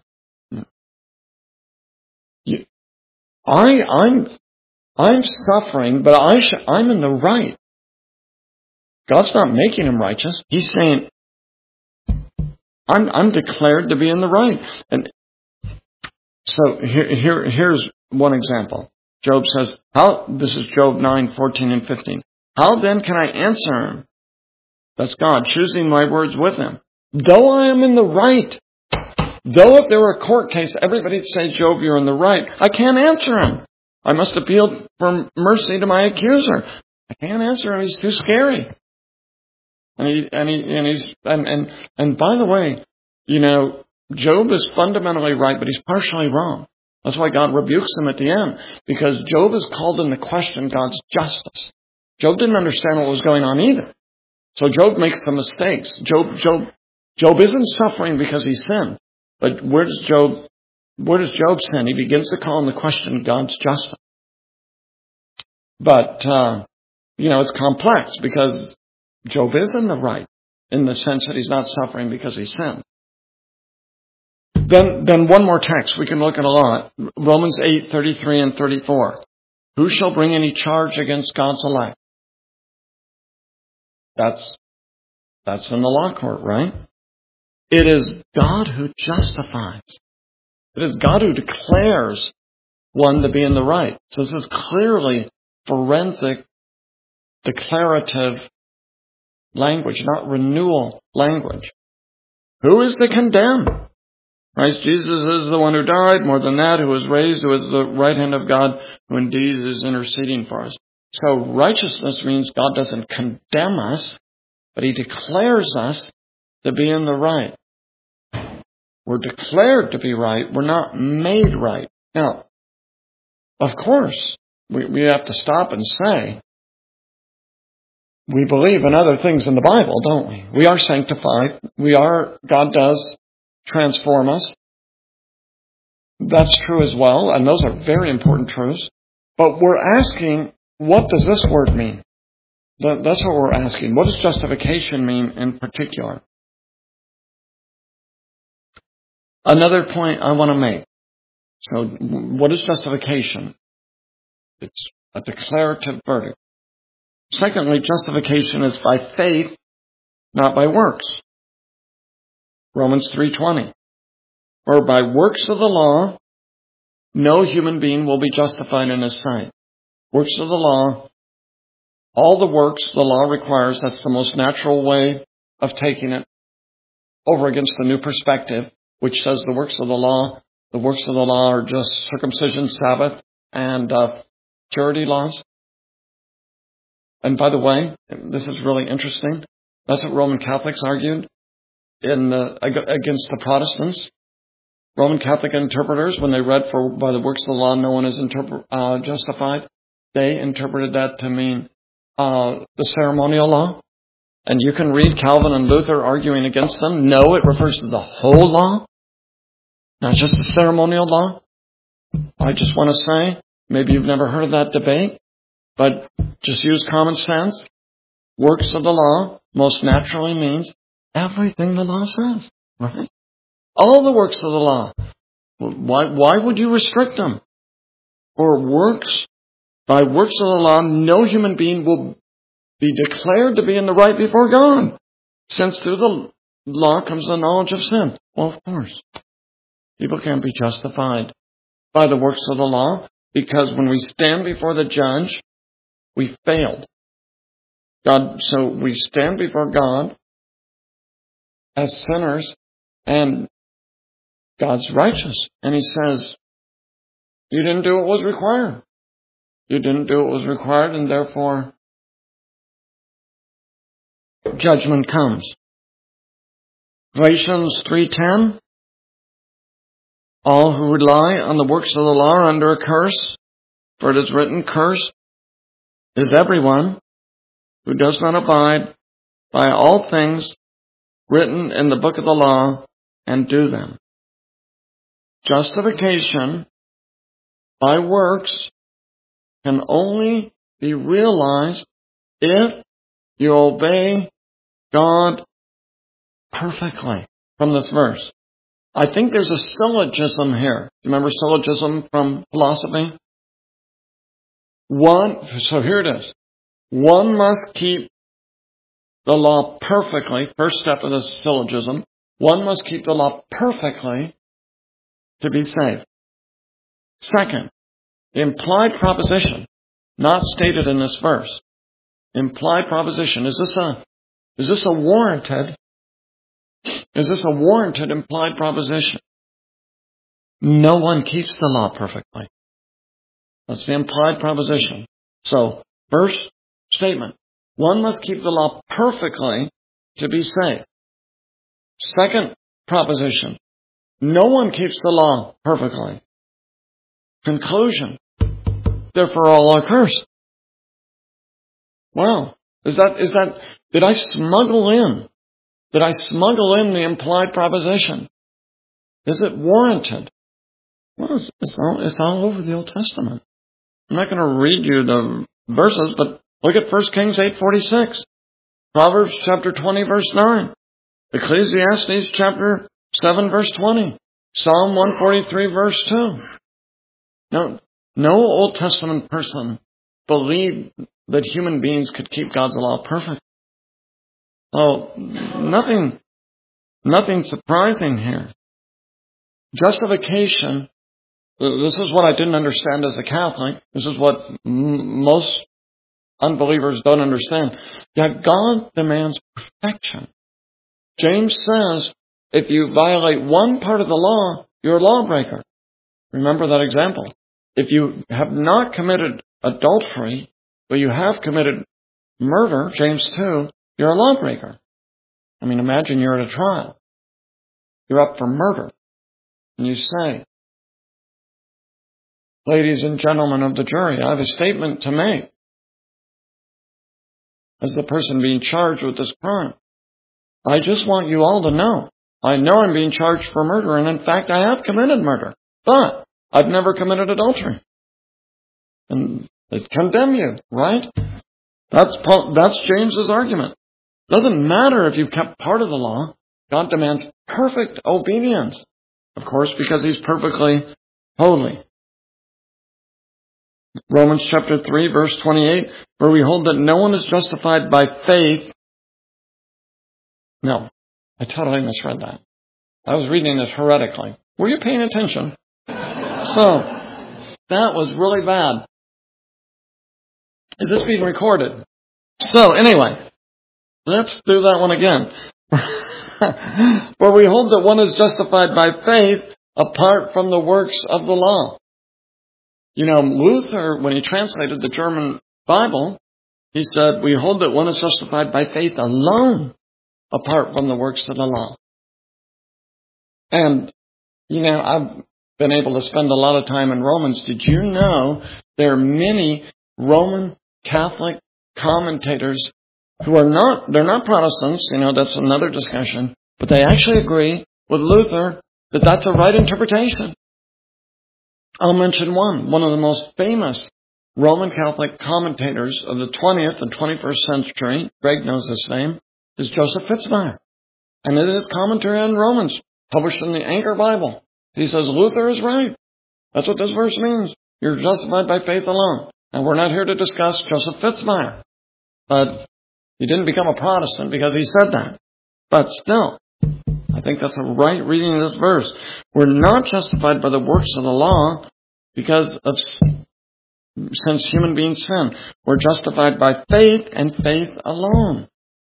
You, I, I'm, I'm suffering, but I sh- I'm in the right. God's not making him righteous. He's saying, I'm, I'm declared to be in the right. And so here, here, here's one example. Job says, "How?" This is Job nine, fourteen and fifteen. How then can I answer him? That's God choosing my words with him. Though I am in the right, though if there were a court case, everybody'd say, Job, you're in the right. I can't answer him. I must appeal for mercy to my accuser. I can't answer him. He's too scary. And he, and he, and he's, and, and, and by the way, you know, Job is fundamentally right, but he's partially wrong. That's why God rebukes him at the end, because Job is called into question God's justice. Job didn't understand what was going on either. So Job makes some mistakes. Job, Job, Job isn't suffering because he sinned. But where does Job, where does Job sin? He begins to call into question God's justice. But, uh, you know, it's complex because Job is in the right in the sense that he's not suffering because he sinned. Then, then one more text. We can look at a lot. Romans eight, thirty-three and thirty-four. Who shall bring any charge against God's elect? That's, that's in the law court, right? It is God who justifies. It is God who declares one to be in the right. So this is clearly forensic, declarative language, not renewal language. Who is to condemn? Christ Jesus is the one who died, more than that, who was raised, who is the right hand of God, who indeed is interceding for us. So righteousness means God doesn't condemn us, but he declares us to be in the right. We're declared to be right. We're not made right. Now, of course, we, we have to stop and say, we believe in other things in the Bible, don't we? We are sanctified. We are, God does transform us. That's true as well, and those are very important truths. But we're asking, what does this word mean? That's what we're asking. What does justification mean in particular? Another point I want to make. So, what is justification? It's a declarative verdict. Secondly, justification is by faith, not by works. Romans three twenty. For by works of the law, no human being will be justified in his sight. Works of the law, all the works the law requires, that's the most natural way of taking it over against the new perspective, which says the works of the law, the works of the law are just circumcision, Sabbath, and uh, purity laws. And by the way, this is really interesting. That's what Roman Catholics argued in the, against the Protestants. Roman Catholic interpreters, when they read for by the works of the law, no one is interpret, uh, justified, they interpreted that to mean uh, the ceremonial law. And you can read Calvin and Luther arguing against them. No, it refers to the whole law, not just the ceremonial law. I just want to say, maybe you've never heard of that debate, but just use common sense. Works of the law most naturally means everything the law says, right? All the works of the law. Why, why would you restrict them? For works, by works of the law, no human being will be declared to be in the right before God, since through the law comes the knowledge of sin. Well, of course, people can't be justified by the works of the law, because when we stand before the judge, we failed. God, so we stand before God as sinners, and God's righteous. And He says, you didn't do what was required. You didn't do what was required, and therefore judgment comes. Galatians three ten. All who rely on the works of the law are under a curse, for it is written, cursed is everyone who does not abide by all things written in the book of the law and do them. Justification by works can only be realized if you obey God perfectly from this verse. I think there's a syllogism here. Remember syllogism from philosophy? One, so here it is. One must keep the law perfectly. First step of the syllogism. One must keep the law perfectly to be saved. Second, the implied proposition, not stated in this verse. Implied proposition. Is this a, is this a warranted, is this a warranted implied proposition? No one keeps the law perfectly. That's the implied proposition. So, first statement. One must keep the law perfectly to be saved. Second proposition. No one keeps the law perfectly. Conclusion. Therefore all are cursed. Wow. Is that, is that, did I smuggle in, did I smuggle in the implied proposition? Is it warranted? Well, it's, it's all, it's all over the Old Testament. I'm not going to read you the verses, but look at First Kings eight forty-six. Proverbs chapter twenty verse nine. Ecclesiastes chapter seven verse twenty. Psalm one forty-three verse two. No, no Old Testament person believed that human beings could keep God's law perfect. Oh, nothing, nothing surprising here. Justification, this is what I didn't understand as a Catholic. This is what m- most unbelievers don't understand. That God demands perfection. James says, if you violate one part of the law, you're a lawbreaker. Remember that example. If you have not committed adultery, but you have committed murder, James two, you're a lawbreaker. I mean, imagine you're at a trial. You're up for murder. And you say, ladies and gentlemen of the jury, I have a statement to make as the person being charged with this crime. I just want you all to know, I know I'm being charged for murder, and in fact I have committed murder, but I've never committed adultery. And they condemn you, right? That's Paul, that's James's argument. Doesn't matter if you've kept part of the law. God demands perfect obedience. Of course, because He's perfectly holy. Romans chapter three, verse twenty-eight, where we hold that no one is justified by faith. No, I totally misread that. I was reading this heretically. Were you paying attention? So, that was really bad. Is this being recorded? So, anyway, let's do that one again. For we hold that one is justified by faith apart from the works of the law. You know, Luther, when he translated the German Bible, he said, we hold that one is justified by faith alone apart from the works of the law. And you know, I've been able to spend a lot of time in Romans. Did you know there are many Roman Catholic commentators who are not, they're not Protestants, you know, that's another discussion, but they actually agree with Luther that that's a right interpretation. I'll mention one, one of the most famous Roman Catholic commentators of the twentieth and twenty-first century, Greg knows his name, is Joseph Fitzmyer. And in his commentary on Romans, published in the Anchor Bible, he says Luther is right. That's what this verse means. You're justified by faith alone. And we're not here to discuss Joseph Fitzmyer. But he didn't become a Protestant because he said that. But still, I think that's a right reading of this verse. We're not justified by the works of the law because of since human beings sin. We're justified by faith and faith alone.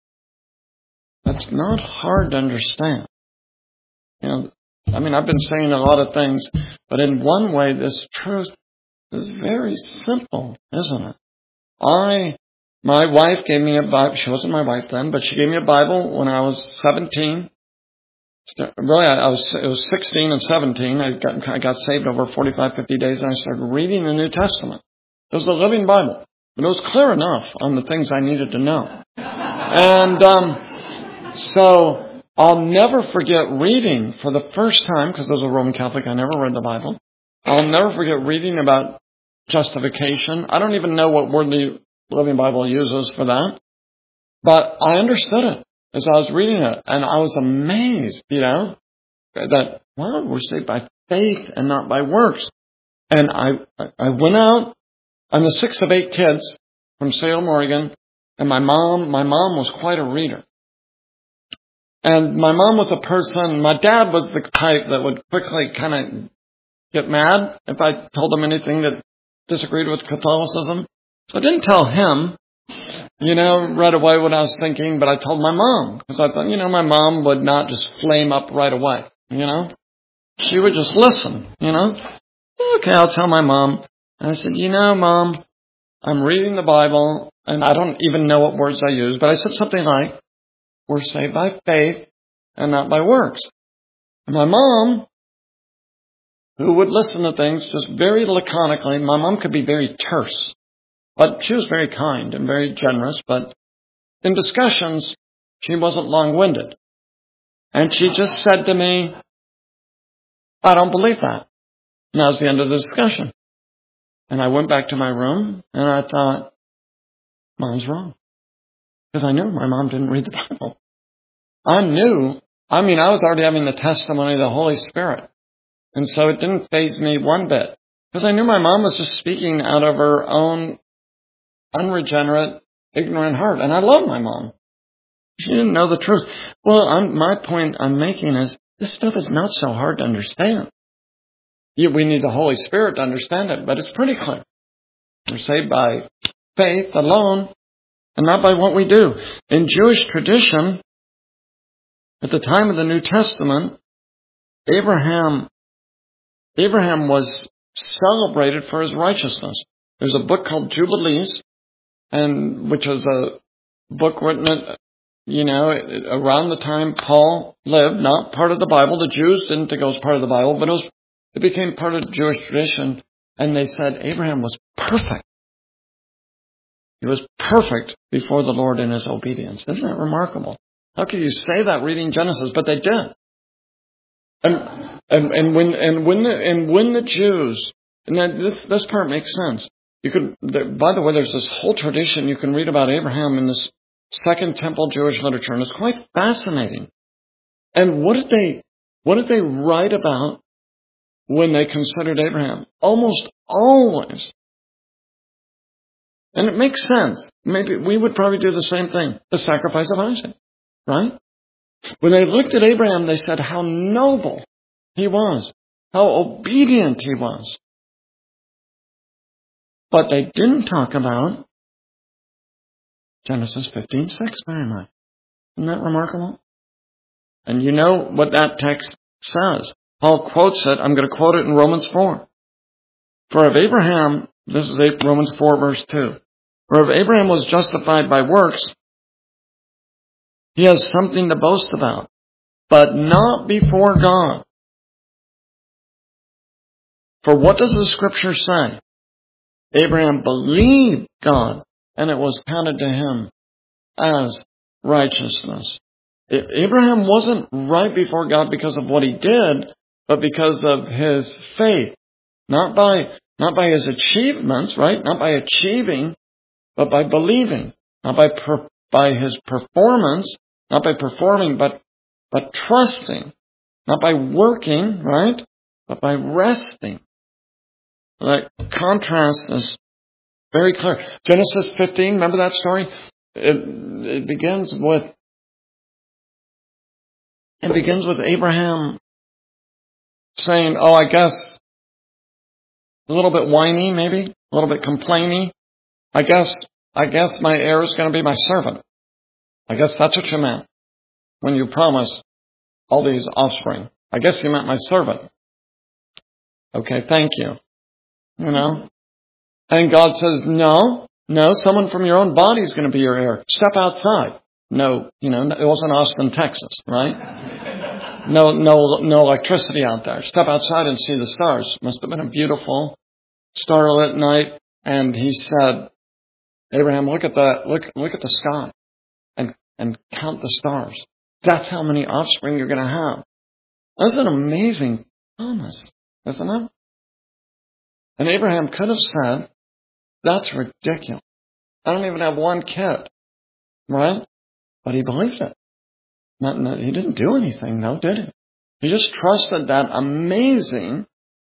That's not hard to understand. You know, I mean, I've been saying a lot of things, but in one way, this truth is very simple, isn't it? I, my wife gave me a Bible. She wasn't my wife then, but she gave me a Bible when I was seventeen. Really, I was, it was sixteen and seventeen. I got, I got saved over forty-five, fifty days, and I started reading the New Testament. It was the Living Bible, but it was clear enough on the things I needed to know. And um, so I'll never forget reading for the first time, because as a Roman Catholic, I never read the Bible. I'll never forget reading about justification. I don't even know what word the Living Bible uses for that, but I understood it as I was reading it, and I was amazed, you know, that, wow, we're saved by faith and not by works. And I, I went out. I'm the sixth of eight kids from Salem, Oregon, and my mom, my mom was quite a reader. And my mom was a person, my dad was the type that would quickly kind of get mad if I told him anything that disagreed with Catholicism. So I didn't tell him, you know, right away what I was thinking, but I told my mom, because I thought, you know, my mom would not just flame up right away, you know. She would just listen, you know. Okay, I'll tell my mom. And I said, you know, Mom, I'm reading the Bible, and I don't even know what words I use, but I said something like, we're saved by faith and not by works. And my mom, who would listen to things just very laconically, my mom could be very terse, but she was very kind and very generous, but in discussions, she wasn't long-winded. And she just said to me, I don't believe that. And that was the end of the discussion. And I went back to my room, and I thought, Mom's wrong. Because I knew my mom didn't read the Bible. I knew, I mean, I was already having the testimony of the Holy Spirit. And so it didn't faze me one bit. Because I knew my mom was just speaking out of her own unregenerate, ignorant heart. And I love my mom. She didn't know the truth. Well, I'm, my point I'm making is, this stuff is not so hard to understand. We need the Holy Spirit to understand it, but it's pretty clear. We're saved by faith alone and not by what we do. In Jewish tradition, at the time of the New Testament, Abraham, Abraham was celebrated for his righteousness. There's a book called Jubilees, and which is a book written at, you know, around the time Paul lived, not part of the Bible. The Jews didn't think it was part of the Bible, but it was It became part of Jewish tradition, and they said Abraham was perfect. He was perfect before the Lord in his obedience. Isn't that remarkable? How could you say that reading Genesis? But they did. And and, and when and when the and when the Jews, and that this this part makes sense. You could, by the way, there's this whole tradition you can read about Abraham in this Second Temple Jewish literature, and it's quite fascinating. And what did they what did they write about when they considered Abraham? Almost always. And it makes sense. Maybe we would probably do the same thing. The sacrifice of Isaac. Right? When they looked at Abraham, they said how noble he was. How obedient he was. But they didn't talk about Genesis fifteen six very much. Isn't that remarkable? And you know what that text says. Paul quotes it. I'm going to quote it in Romans four. For if Abraham, this is Romans four verse two. For if Abraham was justified by works, he has something to boast about, but not before God. For what does the scripture say? Abraham believed God, and it was counted to him as righteousness. Abraham wasn't right before God because of what he did, but because of his faith. Not by, not by his achievements, right? Not by achieving, but by believing. Not by, per, by his performance, not by performing, but, but trusting. Not by working, right? But by resting. That contrast is very clear. Genesis fifteen, remember that story? It, it begins with, it begins with Abraham saying, oh, I guess, a little bit whiny maybe, a little bit complainy. I guess, I guess my heir is going to be my servant. I guess that's what you meant when you promised all these offspring. I guess you meant my servant. Okay, thank you. You know? And God says, no, no, someone from your own body is going to be your heir. Step outside. No, you know, it wasn't Austin, Texas, right? No, no, no electricity out there. Step outside and see the stars. Must have been a beautiful starlit night. And he said, Abraham, look at the, look, look at the sky and, and count the stars. That's how many offspring you're going to have. That's an amazing promise, isn't it? And Abraham could have said, that's ridiculous. I don't even have one kid, right? But he believed it. Not, not, he didn't do anything, though, did he? He just trusted that amazing,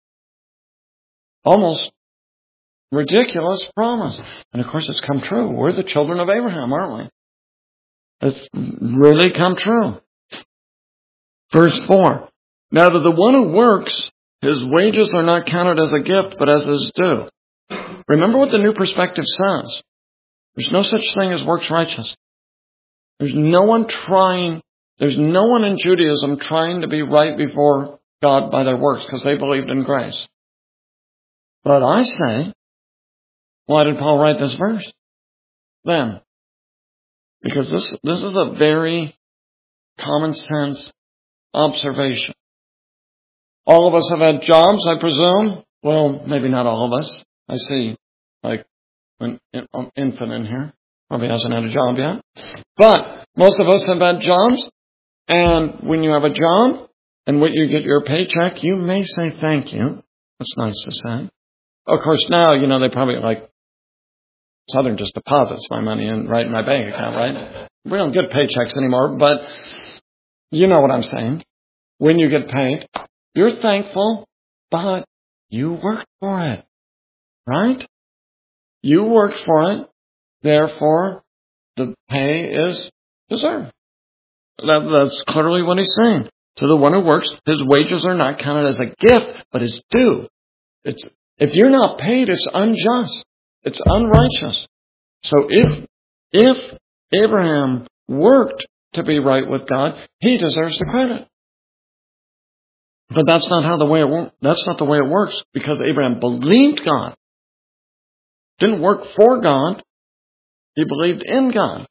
almost ridiculous promise. And of course, it's come true. We're the children of Abraham, aren't we? It's really come true. Verse four. Now to the one who works, his wages are not counted as a gift, but as his due. Remember what the New Perspective says. There's no such thing as works righteous. There's no one trying, there's no one in Judaism trying to be right before God by their works because they believed in grace. But I say, why did Paul write this verse then? Because this, this is a very common sense observation. All of us have had jobs, I presume. Well, maybe not all of us. I see, like, an infant in here. Probably hasn't had a job yet. But most of us have had jobs. And when you have a job and when you get your paycheck, you may say thank you. That's nice to say. Of course, now, you know, they probably like, Southern just deposits my money in right in my bank account, right? We don't get paychecks anymore, but you know what I'm saying. When you get paid, you're thankful, but you worked for it, right? You worked for it, therefore the pay is deserved. That, that's clearly what he's saying. To the one who works, his wages are not counted as a gift, but as due. It's, if you're not paid, it's unjust. It's unrighteous. So if, if Abraham worked to be right with God, he deserves the credit. But that's not how the way it works. That's not the way it works because Abraham believed God. Didn't work for God. He believed in God.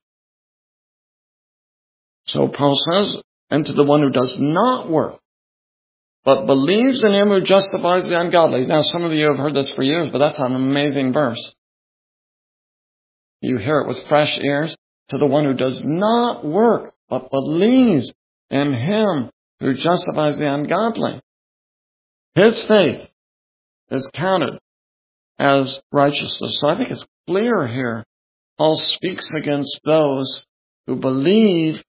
So Paul says, and to the one who does not work, but believes in him who justifies the ungodly. Now, some of you have heard this for years, but that's an amazing verse. You hear it with fresh ears. To the one who does not work, but believes in him who justifies the ungodly. His faith is counted as righteousness. So I think it's clear here. Paul speaks against those who believe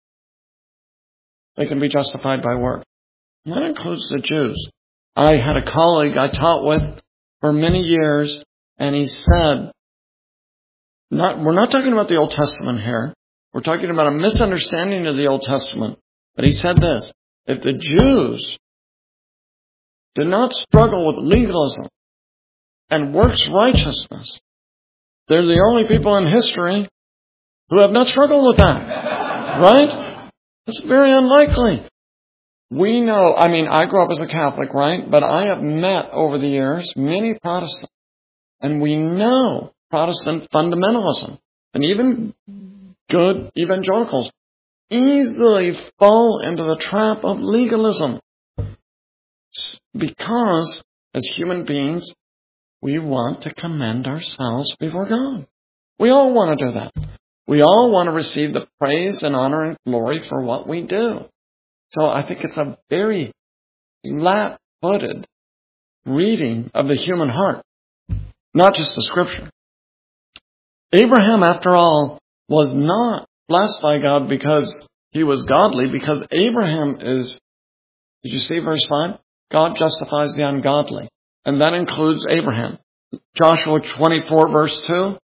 they can be justified by work. And that includes the Jews. I had a colleague I taught with for many years, and he said, not, we're not talking about the Old Testament here. We're talking about a misunderstanding of the Old Testament. But he said this, if the Jews did not struggle with legalism and works righteousness, they're the only people in history who have not struggled with that. Right? It's very unlikely. We know, I mean, I grew up as a Catholic, right? But I have met over the years many Protestants. And we know Protestant fundamentalism and even good evangelicals easily fall into the trap of legalism because as human beings, we want to commend ourselves before God. We all want to do that. We all want to receive the praise and honor and glory for what we do. So I think it's a very flat-footed reading of the human heart, not just the Scripture. Abraham, after all, was not blessed by God because he was godly, because Abraham is, did you see verse five? God justifies the ungodly. And that includes Abraham. Joshua twenty-four, verse two.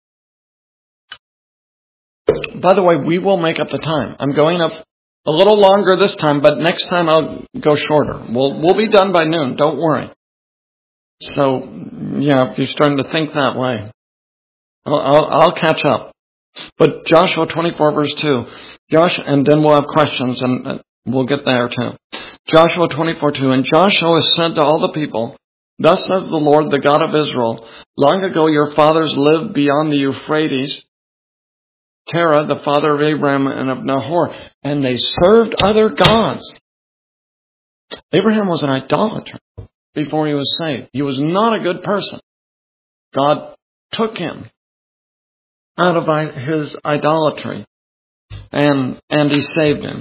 By the way, we will make up the time. I'm going up a little longer this time, but next time I'll go shorter. We'll, we'll be done by noon. Don't worry. So, yeah, if you're starting to think that way, I'll, I'll, I'll catch up. But Joshua twenty-four, verse two. Josh, and then we'll have questions, and we'll get there too. Joshua twenty-four, two. And Joshua said to all the people, "Thus says the Lord, the God of Israel, long ago your fathers lived beyond the Euphrates, Terah, the father of Abraham and of Nahor, and they served other gods." Abraham was an idolater before he was saved. He was not a good person. God took him out of his idolatry, and, and he saved him.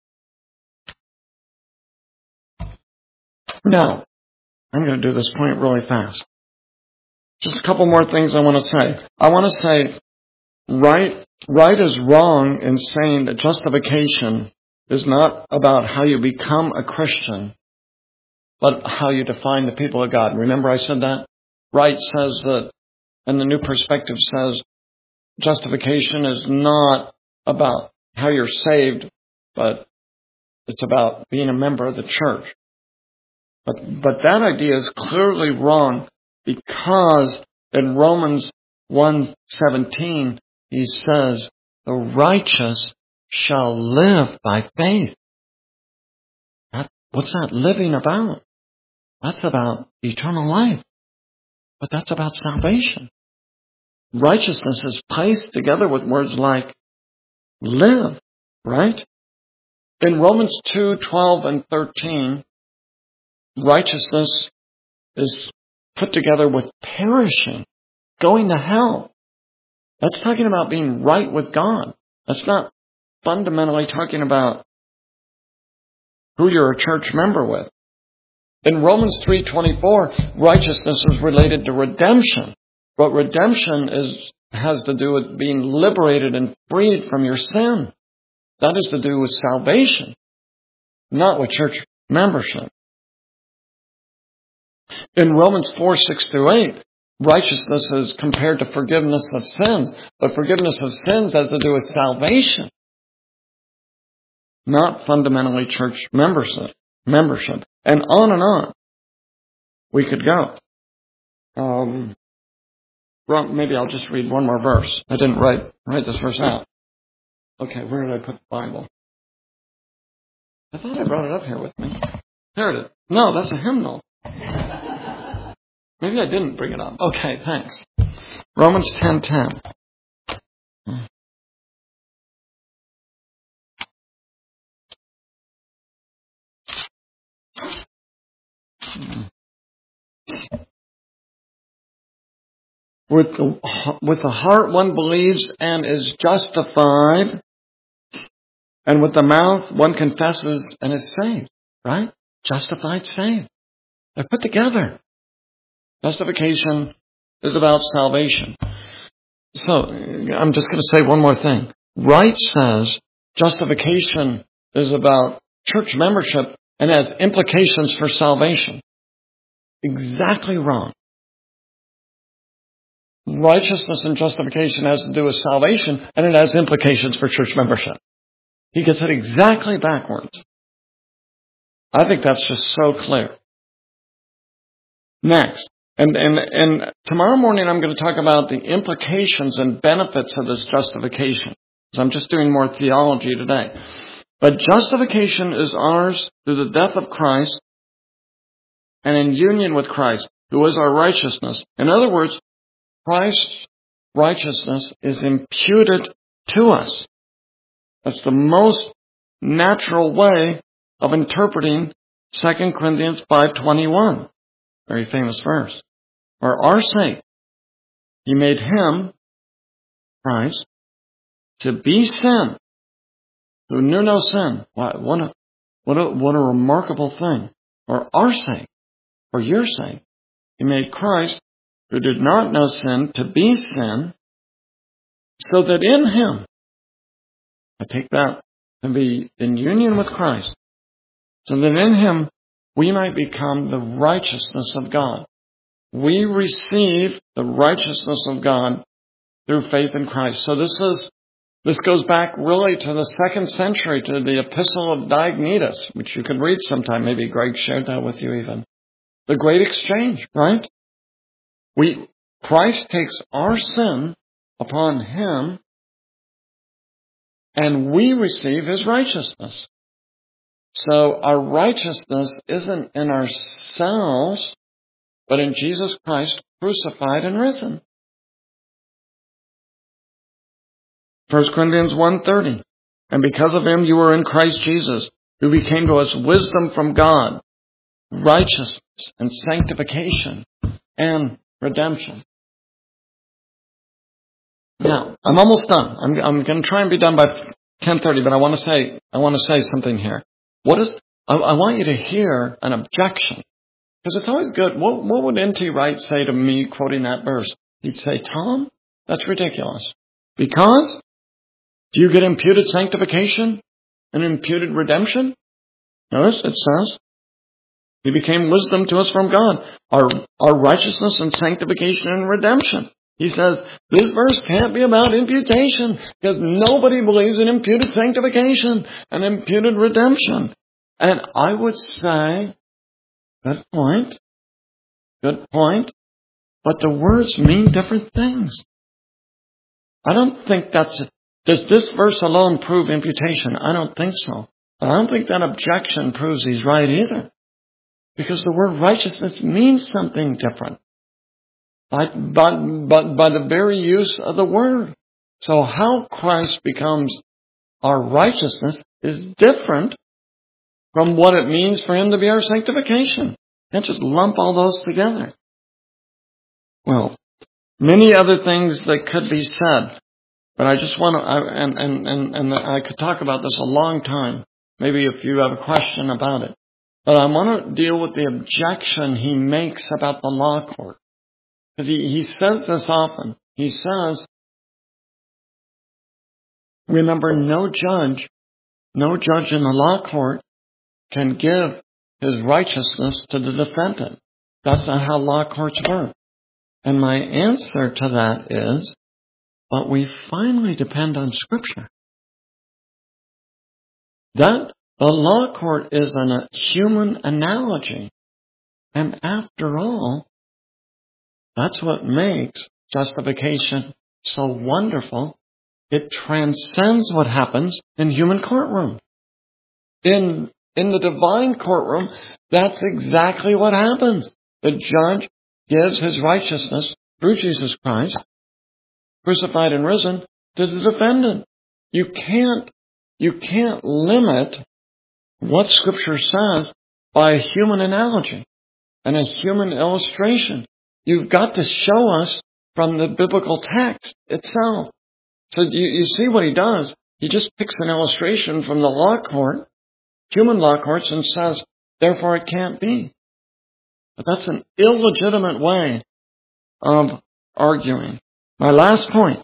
Now, I'm going to do this point really fast. Just a couple more things I want to say. I want to say, right, right is wrong in saying that justification is not about how you become a Christian, but how you define the people of God. Remember I said that? Right says that, and the New Perspective says, justification is not about how you're saved, but it's about being a member of the church. But, but that idea is clearly wrong, because in Romans one seventeen, he says, the righteous shall live by faith. That, what's that living about? That's about eternal life. But that's about salvation. Righteousness is placed together with words like live, right? In Romans two, twelve and thirteen, righteousness is put together with perishing, going to hell. That's talking about being right with God. That's not fundamentally talking about who you're a church member with. In Romans three twenty-four, righteousness is related to redemption. But redemption is has to do with being liberated and freed from your sin. That is to do with salvation, not with church membership. In Romans four, six through eight, righteousness is compared to forgiveness of sins. But forgiveness of sins has to do with salvation, not fundamentally church membership. membership. And on and on we could go. Um, well, maybe I'll just read one more verse. I didn't write, write this verse out. Okay, where did I put the Bible? I thought I brought it up here with me. There it is. No, that's a hymnal. Maybe I didn't bring it up. Okay, thanks. Romans ten ten. With the, with the heart one believes and is justified, and with the mouth one confesses and is saved. Right? Justified, saved. They're put together. Justification is about salvation. So, I'm just going to say one more thing. Wright says justification is about church membership and has implications for salvation. Exactly wrong. Righteousness and justification has to do with salvation, and it has implications for church membership. He gets it exactly backwards. I think that's just so clear. Next, and, and, and tomorrow morning I'm going to talk about the implications and benefits of this justification. So I'm just doing more theology today. But justification is ours through the death of Christ and in union with Christ, who is our righteousness. In other words, Christ's righteousness is imputed to us. That's the most natural way of interpreting Second Corinthians five twenty-one. very famous verse. For our sake, he made him, Christ, to be sin, who knew no sin. What, what, a, what, a, what a remarkable thing. For our sake, for your sake, he made Christ, who did not know sin, to be sin, so that in him, I take that to be in union with Christ, so that in him we might become the righteousness of God. We receive the righteousness of God through faith in Christ. So this is this goes back really to the second century, to the Epistle of Diognetus, which you could read sometime. Maybe Greg shared that with you even. The great exchange, right? We Christ takes our sin upon him, and we receive his righteousness. So our righteousness isn't in ourselves, but in Jesus Christ crucified and risen. First Corinthians one thirty. And because of him you are in Christ Jesus, who became to us wisdom from God, righteousness and sanctification and redemption. Now, I'm almost done. I'm, I'm going to try and be done by ten thirty, but I want to say, I want to say something here. What is, I, I want you to hear an objection. Because it's always good. What, what would N T Wright say to me quoting that verse? He'd say, Tom, that's ridiculous. Because do you get imputed sanctification and imputed redemption? Notice it says, he became wisdom to us from God. Our, our righteousness and sanctification and redemption. He says, this verse can't be about imputation because nobody believes in imputed sanctification and imputed redemption. And I would say, good point, good point, but the words mean different things. I don't think that's it. Does this verse alone prove imputation? I don't think so. I don't think that objection proves he's right either. Because the word righteousness means something different. By, by, by, by the very use of the word. So how Christ becomes our righteousness is different from what it means for him to be our sanctification. You can't just lump all those together. Well, many other things that could be said. But I just want to, I, and, and, and, and I could talk about this a long time. Maybe if you have a question about it. But I want to deal with the objection he makes about the law court. Because he, he says this often. He says, remember, no judge, no judge in the law court can give his righteousness to the defendant. That's not how law courts work. And my answer to that is, but we finally depend on Scripture. That the law court is a human analogy. And after all, that's what makes justification so wonderful. It transcends what happens in human courtroom. In, in the divine courtroom, that's exactly what happens. The judge gives his righteousness through Jesus Christ, crucified and risen, to the defendant. You can't, you can't limit what Scripture says by a human analogy and a human illustration. You've got to show us from the biblical text itself. So you, you see what he does. He just picks an illustration from the law court, human law courts, and says, therefore it can't be. But that's an illegitimate way of arguing. My last point.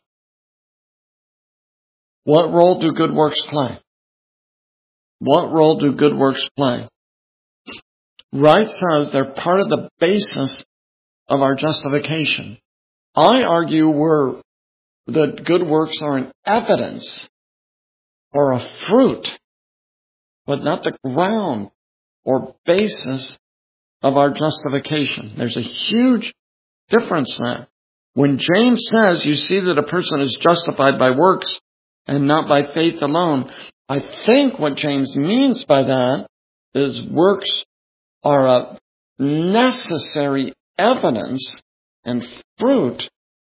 What role do good works play? What role do good works play? Wright says they're part of the basis of our justification. I argue we're, that good works are an evidence or a fruit, but not the ground or basis of our justification. There's a huge difference there. When James says you see that a person is justified by works and not by faith alone, I think what James means by that is works are a necessary evidence and fruit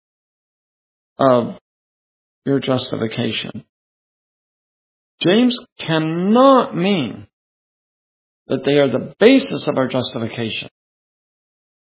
of your justification. James cannot mean that they are the basis of our justification.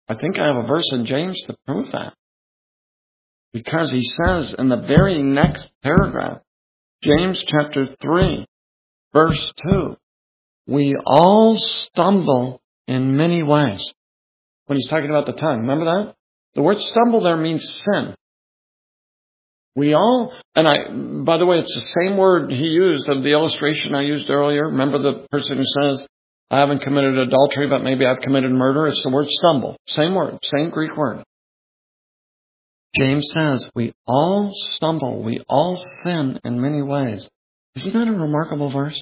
I think I have a verse in James to prove that. Because he says in the very next paragraph, James chapter three, verse two, we all stumble in many ways. When he's talking about the tongue, remember that? The word stumble there means sin. We all, and I, by the way, it's the same word he used of the illustration I used earlier. Remember the person who says, I haven't committed adultery, but maybe I've committed murder? It's the word stumble. Same word, same Greek word. James says, we all stumble, we all sin in many ways. Isn't that a remarkable verse?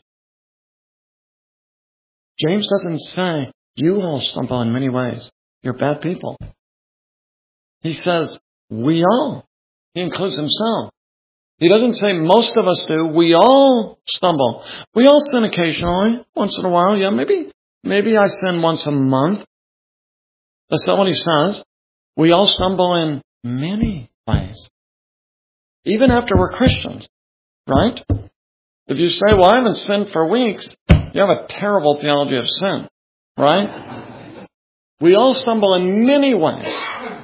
James doesn't say, you all stumble in many ways. You're bad people. He says, we all. He includes himself. He doesn't say most of us do. We all stumble. We all sin occasionally, once in a while. Yeah, maybe, maybe I sin once a month. That's not what he says. We all stumble in many ways. Even after we're Christians, right? If you say, well, I haven't sinned for weeks, you have a terrible theology of sin, right? We all stumble in many ways.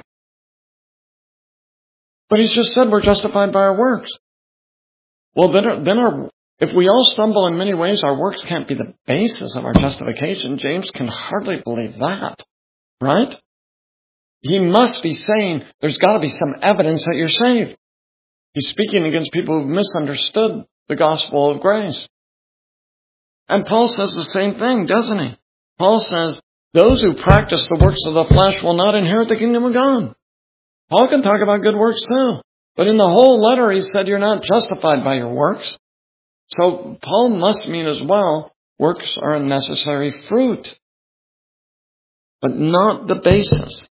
But he's just said we're justified by our works. Well, then, then our, if we all stumble in many ways, our works can't be the basis of our justification. James can hardly believe that, right? He must be saying there's got to be some evidence that you're saved. He's speaking against people who've misunderstood the gospel of grace. And Paul says the same thing, doesn't he? Paul says, those who practice the works of the flesh will not inherit the kingdom of God. Paul can talk about good works too. But in the whole letter, he said you're not justified by your works. So Paul must mean as well, works are a necessary fruit, but not the basis.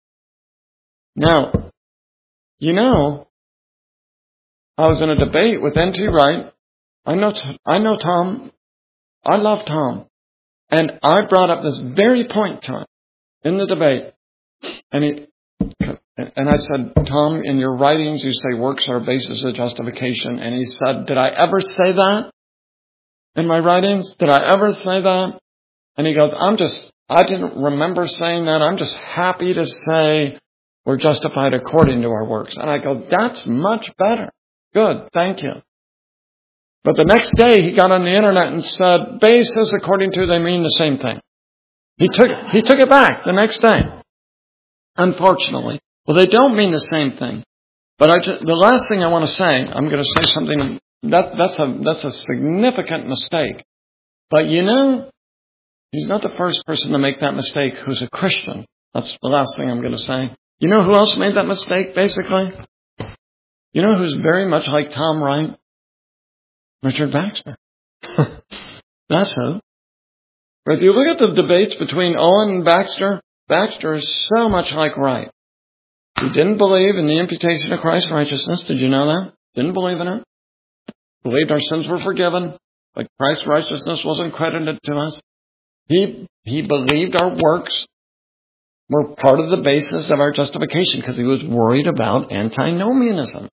Now, you know, I was in a debate with N T Wright. I know, I know Tom. I love Tom. And I brought up this very point to him in the debate. And he, and I said, Tom, in your writings, you say works are a basis of justification. And he said, did I ever say that in my writings? Did I ever say that? And he goes, I'm just, I didn't remember saying that. I'm just happy to say we're justified according to our works. And I go, that's much better. Good. Thank you. But the next day he got on the internet and said, basis according to, they mean the same thing. He took, he took it back the next day. Unfortunately. Well, they don't mean the same thing. But I just, the last thing I want to say, I'm going to say something that, that's a, that's a significant mistake. But you know, he's not the first person to make that mistake who's a Christian. That's the last thing I'm going to say. You know who else made that mistake, basically? You know who's very much like Tom Wright? Richard Baxter. That's who. But if you look at the debates between Owen and Baxter, Baxter is so much like Wright. He didn't believe in the imputation of Christ's righteousness. Did you know that? Didn't believe in it. Believed our sins were forgiven, but Christ's righteousness wasn't credited to us. He, he believed our works were part of the basis of our justification because he was worried about antinomianism.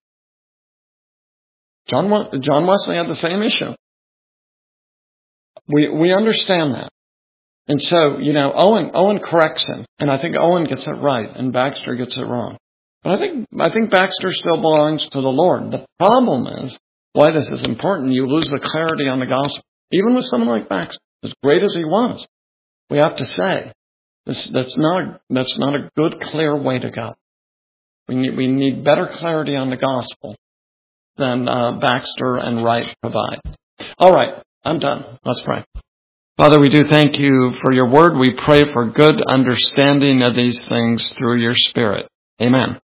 John, John Wesley had the same issue. We, we understand that. And so, you know, Owen, Owen corrects him. And I think Owen gets it right and Baxter gets it wrong. But I think, I think Baxter still belongs to the Lord. The problem is, why this is important, you lose the clarity on the gospel. Even with someone like Baxter, as great as he was, we have to say, this, that's not a, that's not a good, clear way to go. We need, we need better clarity on the gospel than uh, Baxter and Wright provide. All right, I'm done. Let's pray. Father, we do thank you for your word. We pray for good understanding of these things through your Spirit. Amen.